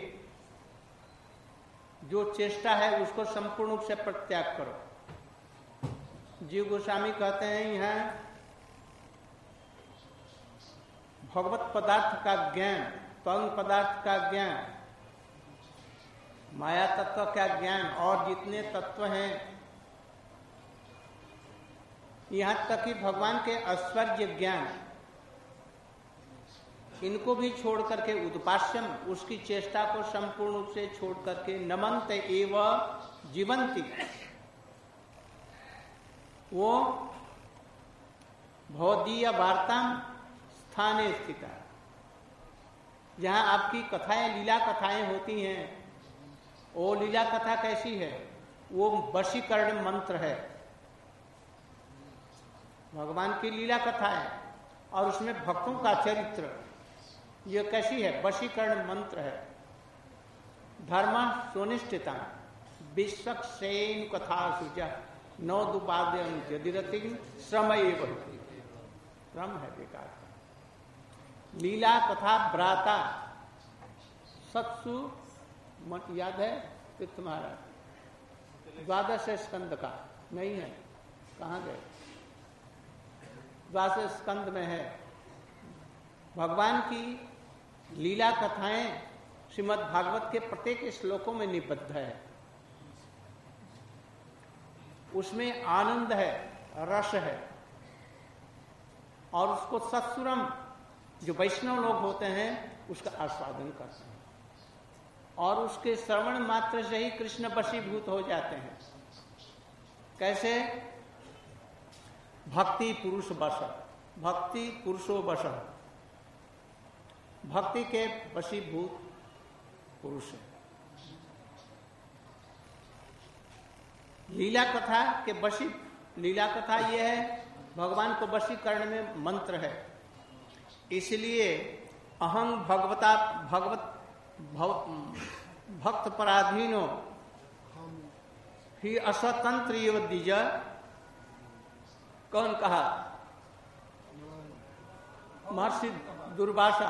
जो चेष्टा है उसको संपूर्ण रूप से परित्याग करो। जीव गोस्वामी कहते हैं यहाँ भगवत पदार्थ का ज्ञान, पंग पदार्थ का ज्ञान, माया तत्व का ज्ञान और जितने तत्व हैं, यहाँ तक कि भगवान के ऐश्वर्य ज्ञान, इनको भी छोड़ करके उद्पास्यम, उसकी चेष्टा को संपूर्ण रूप से छोड़ करके नमन्त एव जीवंती, वो भवदीय वार्ता स्थाने स्थित, जहां आपकी कथाएं लीला कथाएं होती हैं, वो लीला कथा कैसी है? वो वशीकरण मंत्र है, भगवान की लीला कथा है, और उसमें भक्तों का चरित्र ये कैसी है? वशीकरण मंत्र है। धर्म सुनिष्ठिता विश्वक्सेन कथा सुजा नौ दुपाद्य यदिरति श्रम एवं, श्रम है बेकार। लीला कथा ब्राता सत्सु याद है कि तुम्हारा 12 स्कंद का नहीं है, कहाँ गए? 12 स्कंद में है। भगवान की लीला कथाएं श्रीमद् भागवत के प्रत्येक श्लोकों में निबद्ध है, उसमें आनंद है, रस है, और उसको सत्सुरम जो वैष्णव लोग होते हैं उसका आस्वादन करते हैं, और उसके श्रवण मात्र से ही कृष्ण वशीभूत हो जाते हैं। कैसे? भक्ति पुरुष वश, भक्ति पुरुषो वश, भक्ति के वशीभूत पुरुष है। लीला कथा के वशी, लीला कथा ये है भगवान को वशीकरण में मंत्र है। इसलिए अहं भगवता भक्त पराधीनो ही अस्वतंत्र एव द्विज, कौन कहा? महर्षि दुर्वासा।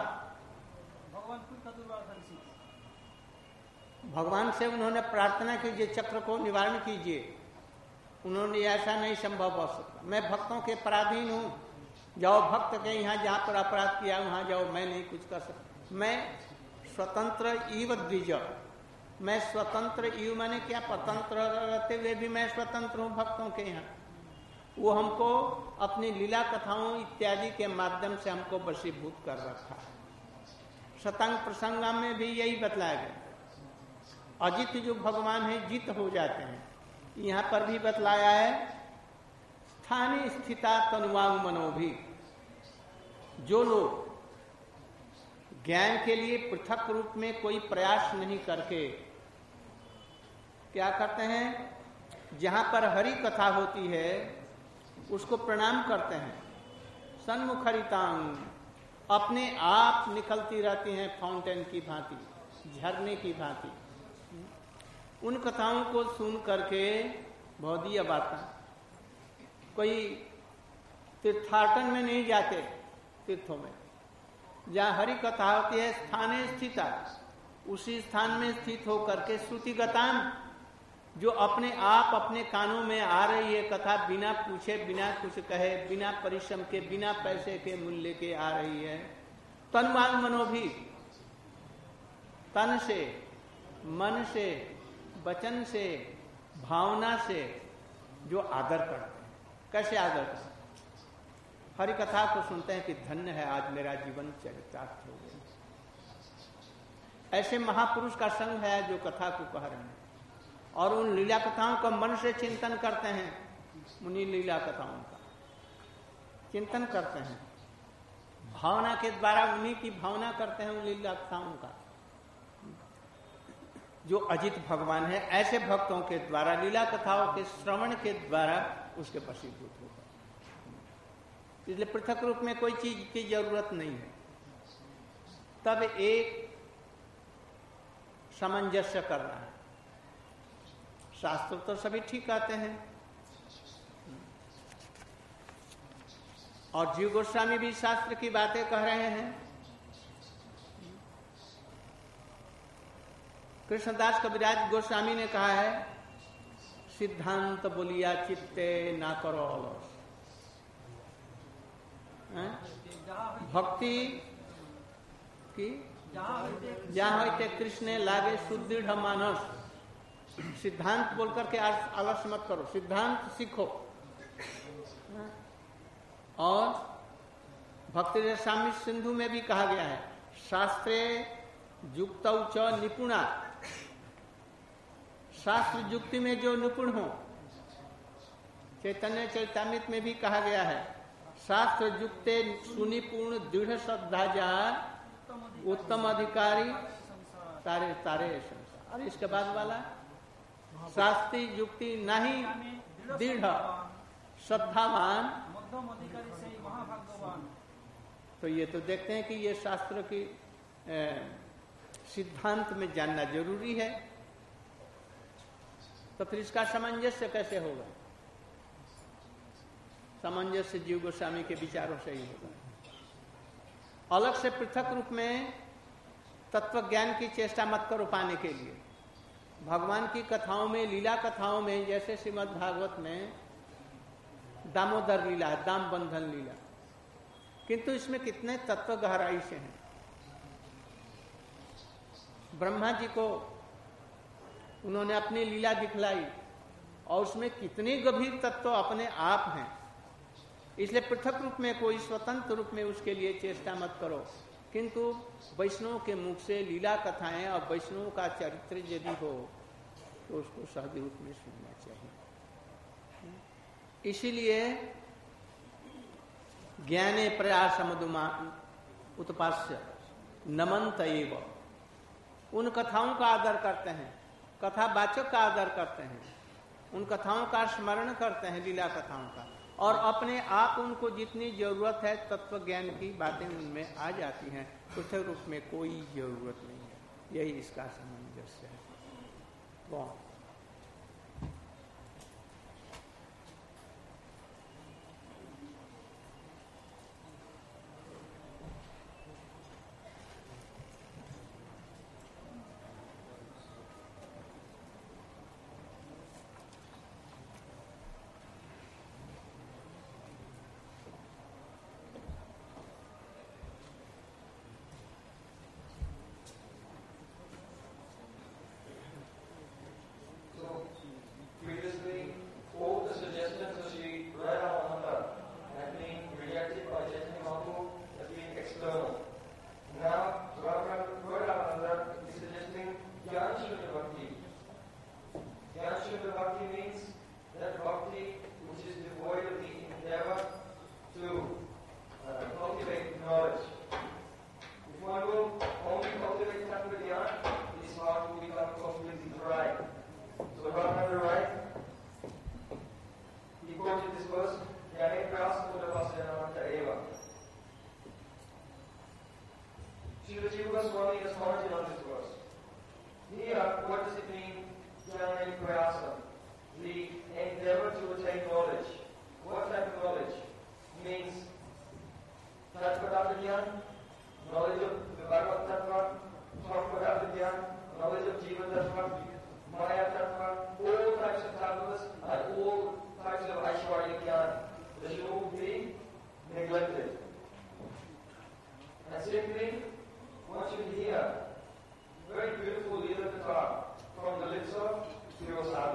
भगवान से उन्होंने प्रार्थना कीजिए, चक्र को निवारण कीजिए। उन्होंने ऐसा नहीं संभव हो सकता, मैं भक्तों के पराधीन हूं, जाओ भक्त के यहाँ जहां पर अपराध किया वहां जाओ, मैं नहीं कुछ कर सकता। मैं स्वतंत्र इव द्विज, मैं स्वतंत्र इव माने क्या? स्वतंत्र रहते हुए भी मैं स्वतंत्र हूं भक्तों के यहाँ। वो हमको अपनी लीला कथाओं इत्यादि के माध्यम से हमको वशीभूत कर रखा है। सतंग प्रसंग में भी यही बतलाया गया, अजित जो भगवान है जित हो जाते हैं। यहाँ पर भी बतलाया है स्थाने स्थिता तनुवांग मनोभि, जो लोग ज्ञान के लिए पृथक रूप में कोई प्रयास नहीं करके क्या करते हैं, जहां पर हरि कथा होती है उसको प्रणाम करते हैं। सन्मुखरितांग, अपने आप निकलती रहती हैं फाउंटेन की भांति, झरने की भांति। उन कथाओं को सुन करके भौदीय बात, कोई तीर्थाटन में नहीं जाते, तीर्थों में जहाँ हरि कथा होती है स्थाने स्थिता, उसी स्थान में स्थित होकर के श्रुतिगतान, जो अपने आप अपने कानों में आ रही है कथा, बिना पूछे बिना कुछ कहे, बिना परिश्रम के, बिना पैसे के मूल्य के आ रही है। तन्वांग मनोभी, तन से, मन से, वचन से, भावना से जो आदर करते हैं। कैसे आदर करते हैं? हरि कथा को सुनते हैं कि धन्य है, आज मेरा जीवन चरितार्थ हो गया। ऐसे महापुरुष का संग है जो कथा को कह रहे हैं और उन लीला कथाओं का मन से चिंतन करते हैं। मुनि लीला कथाओं का चिंतन करते हैं, भावना के द्वारा उन्हीं की भावना करते हैं उन लीला कथाओं का। जो अजित भगवान है ऐसे भक्तों के द्वारा लीला कथाओं के श्रवण के द्वारा उसके वशीभूत होगा। इसलिए पृथक रूप में कोई चीज की जरूरत नहीं है। तब एक सामंजस्य करना है। शास्त्र तो सभी ठीक आते हैं और जीव गोस्वामी भी शास्त्र की बातें कह रहे हैं। कृष्णदास कविराज गोस्वामी ने कहा है, सिद्धांत बोलिया चित्ते ना करो अलस। भक्ति की जहां होते कृष्ण लागे सुदृढ़ मानस। सिद्धांत बोलकर के आलस्य मत करो, सिद्धांत सीखो। और भक्ति रसामृत सिंधु में भी कहा गया है, शास्त्रे युक्तौ च निपुणा। शास्त्र युक्ति में जो निपुण हो। चैतन्य चरितामृत में भी कहा गया है, शास्त्र युक्ते सुनिपुण दृढ़ श्रद्धा जार उत्तम अधिकारी तारे तारे संसार। और इसके बाद वाला, शास्त्री युक्ति नहीं दृढ़ श्रद्धावान। तो ये तो देखते हैं कि ये शास्त्र की सिद्धांत में जानना जरूरी है। तो फिर इसका सामंजस्य कैसे होगा? सामंजस्य जीव गोस्वामी के विचारों से ही होगा। अलग से पृथक रूप में तत्व ज्ञान की चेष्टा मत करो पाने के लिए। भगवान की कथाओं में, लीला कथाओं में, जैसे श्रीमद् भागवत में दामोदर लीला, दाम बंधन लीला, किंतु इसमें कितने तत्व गहराई से हैं। ब्रह्मा जी को उन्होंने अपनी लीला दिखलाई और उसमें कितने गंभीर तत्व अपने आप हैं। इसलिए पृथक रूप में, कोई स्वतंत्र रूप में उसके लिए चेष्टा मत करो, किंतु वैष्णव के मुख से लीला कथाएं और वैष्णव का चरित्र यदि हो तो उसको सहज रूप में सुनना चाहिए। इसीलिए ज्ञाने प्रयासमधुमा उत्पास्य नमंत एव, उन कथाओं का आदर करते हैं, कथावाचक का आदर करते हैं, उन कथाओं का स्मरण करते हैं, लीला कथाओं का, और अपने आप उनको जितनी जरूरत है तत्व ज्ञान की बातें उनमें आ जाती हैं। पृथक रूप में कोई जरूरत नहीं है। यही इसका सामंजस्य है। कौन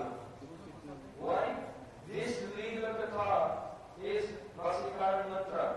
Why? This lead of the car is Vasikaran Mantra.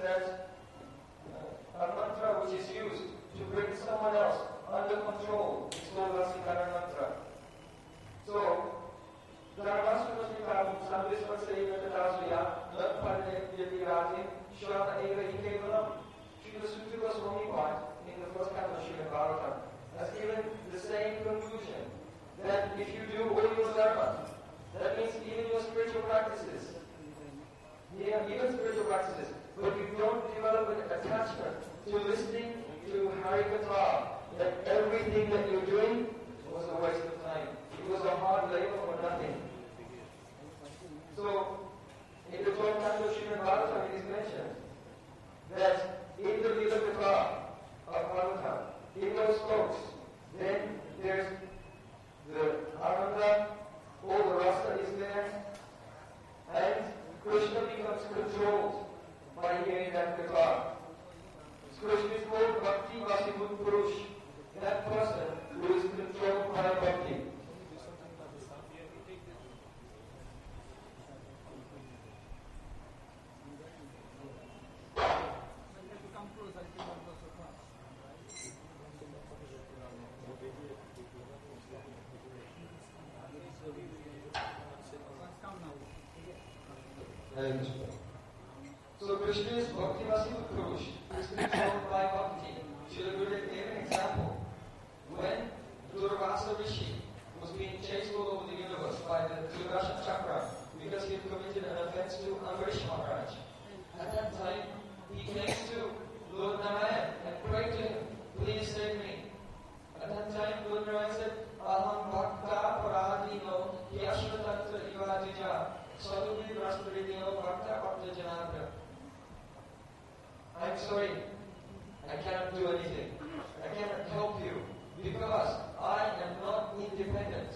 that a mantra which is used to bring someone else under control is called Vasikara mantra. So, Dharmasvasvikam Samvisvasaiva Tatasuya Natpane Yatirati Shvata Eva Ikevalam. Srila Sutta Goswami Path in the first canto of Srimad Bhagavatam has given the same conclusion that if you do all your dharma, that means even your spiritual practices, even spiritual practices, but you don't develop an attachment to listening to Harikatha, that everything that you're doing was a waste of time. It was a hard labor for nothing. So, in the 12th canto of Srimad Bhagavatam, it is mentioned that in the Lila Katha of Bhagavatam, in those folks, then there's the Ananda, all the rasa is there, and Krishna becomes controlled by hearing that Katha. Krishna is called Bhakti Vasibhut Purush, that person who is controlled by Bhakti. So Krishna is Bhakti Vasibhut Purush, who is controlled by Bhakti. Srila Gurudev gave an example. When Durvasa Rishi was being chased all over the universe by the Sudarshan Chakra because he had committed an offense to Ambarish Maharaj. At that time, he came to Lord Narayan and prayed to him, please save me. At that time, Lord Narayan said, Aham Bhakta Paradino Yashvatatra Ivadija Sadhuvi Rastaridino Bhakta Bhakta Janabra. I'm sorry, I cannot do anything. I cannot help you because I am not independent.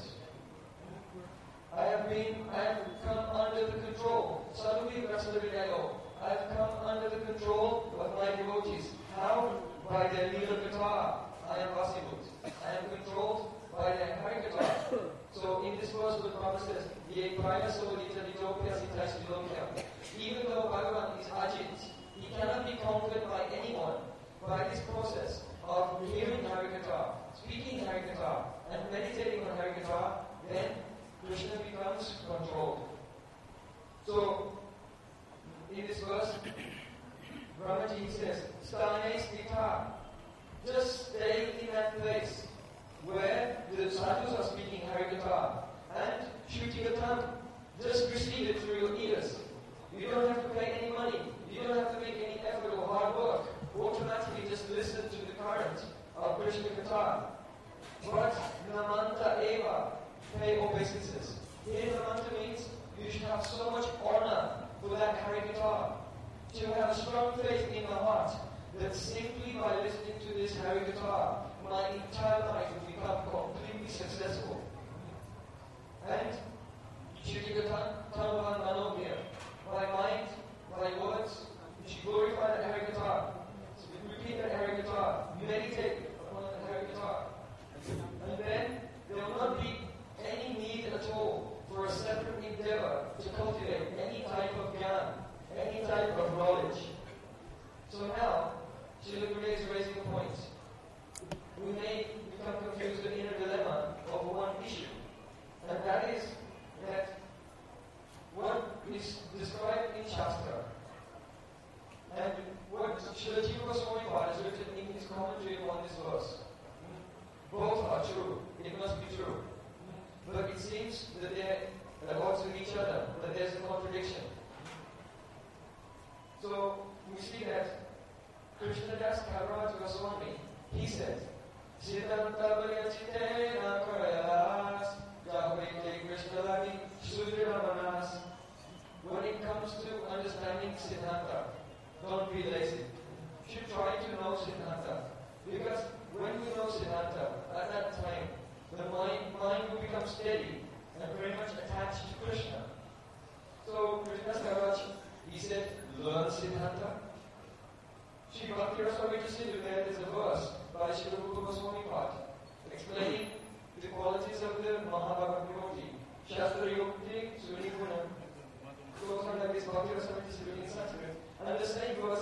I have come under the control. Sadhuvi Rastaridino. I have come under the control of my devotees. How? By their Lila Katha. I am Vasibhut. I am controlled by their Harikatha. So in this verse, the Prophet says, Ye Praya Sodita Ditopya Sitais Dilokya. Even though Bhagavan is Ajit, he cannot be conquered by anyone. By this process of hearing Harikatha, speaking Harikatha, and meditating on Harikatha, then Krishna becomes controlled. So, in this verse, Brahmaji says, Stane Stita. Just stay in that place where the sadhus are speaking Harikatha and Shrutikatha. Just receive it through your ears. You don't have to pay any money. You don't have to make any effort or hard work. Automatically just listen to the current of Krishna Katha. But Namanta Eva, pay obeisances. Here Namanta means you should have so much honor for that Harikatha. To have a strong faith in my heart that simply by listening to this Harikatha, my entire life will become completely successful. And Shrutikatha Tanvan Manobhya. By mind, by words, you should glorify the Harikatha. Repeat the Harikatha. Meditate upon the Harikatha. And then there will not be any need at all for a separate endeavor to cultivate any type of jnana, any type of knowledge. So now, Srila Gurudev is raising a point. We may become confused in a dilemma of one issue. And that is that what is described in Shastra and what Srila Jiva Goswami has written in his commentary on this verse. Both are true. It must be true. But it seems that they're at odds with each other, that there's a contradiction. So we see that Krishnadas Kaviraj Goswami, he said, Siddhanta Varyachitena Karayas Jahvite Krishna Lagi Sudriramanas. When it comes to understanding Siddhanta, don't be lazy. You should try to know Siddhanta. Because when we know Siddhanta, at that time, the mind will become steady and very much attached to Krishna. So Krishnadas Kaviraj, he said, learn Siddhanta. Sri Bhakti Rasavita Sindhu, there is a verse by Srila Rupa Goswami explaining the qualities of the Mahabhagavad devotee. Shastra Yukti Suni Gunam. Goes on like this Bhakti Rasavita Sindhu in Sanskrit. And the same verse has been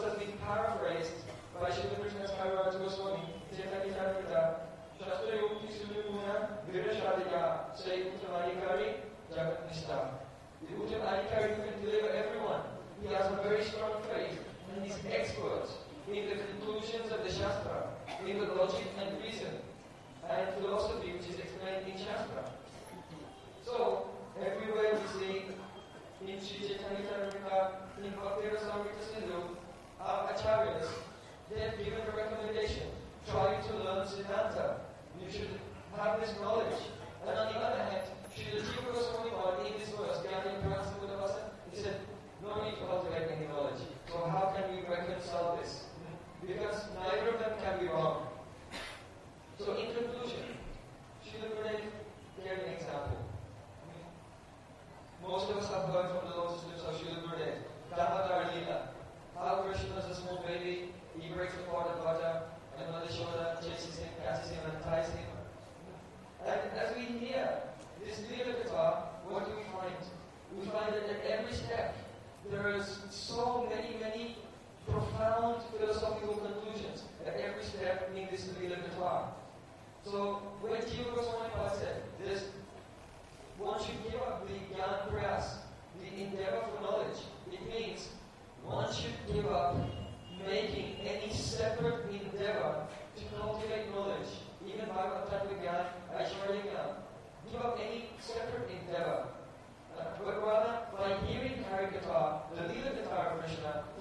paraphrased by Srila Krishnadas Kaviraj Goswami, Chaitanya Charitamrita, Shastra Yukti Sulimuna, Virashadya, Say Uttamadikari, Jagat Nishta. The Uttamadikari who can deliver everyone. He has a very strong faith, and he's expert in the conclusions of the Shastra, in the logic and reason, and philosophy which is explained in Shastra. So, everywhere we see in Sri Chaitanya Charitamrita, in Bhakti Rasamrita Sindhu, our acharyas, they have given a recommendation. Try to learn Siddhanta. You should have this knowledge. And on the other hand, Srila Jiva Goswami Maharaj in this verse, Gyani Prasna Buddhavasa, he said, no need to cultivate any knowledge. So how can we reconcile this? Because neither of them can be wrong. So in conclusion, Srila Gurudev gave an example. Most of us have heard from the lotus lips of Srila Gurudev, Damodar Leela, how Krishna is a small baby, he breaks the pot of butter, and Mother Yashoda chases him, catches him, and ties him. And as we hear this Leela Katha, what do we find? We find that at every step, there is so many profound philosophical conclusions at every step in this Leela Katha. So when Jiva Goswami said this, one should give up the Gyan Prayas, the endeavor for knowledge. It means one should give up making any separate endeavor to cultivate knowledge, even Bhagavad Gyan, Aishwarya Gyan. Give up any separate endeavor. But rather, by hearing Harikatha, the Leela Katha of Krishna,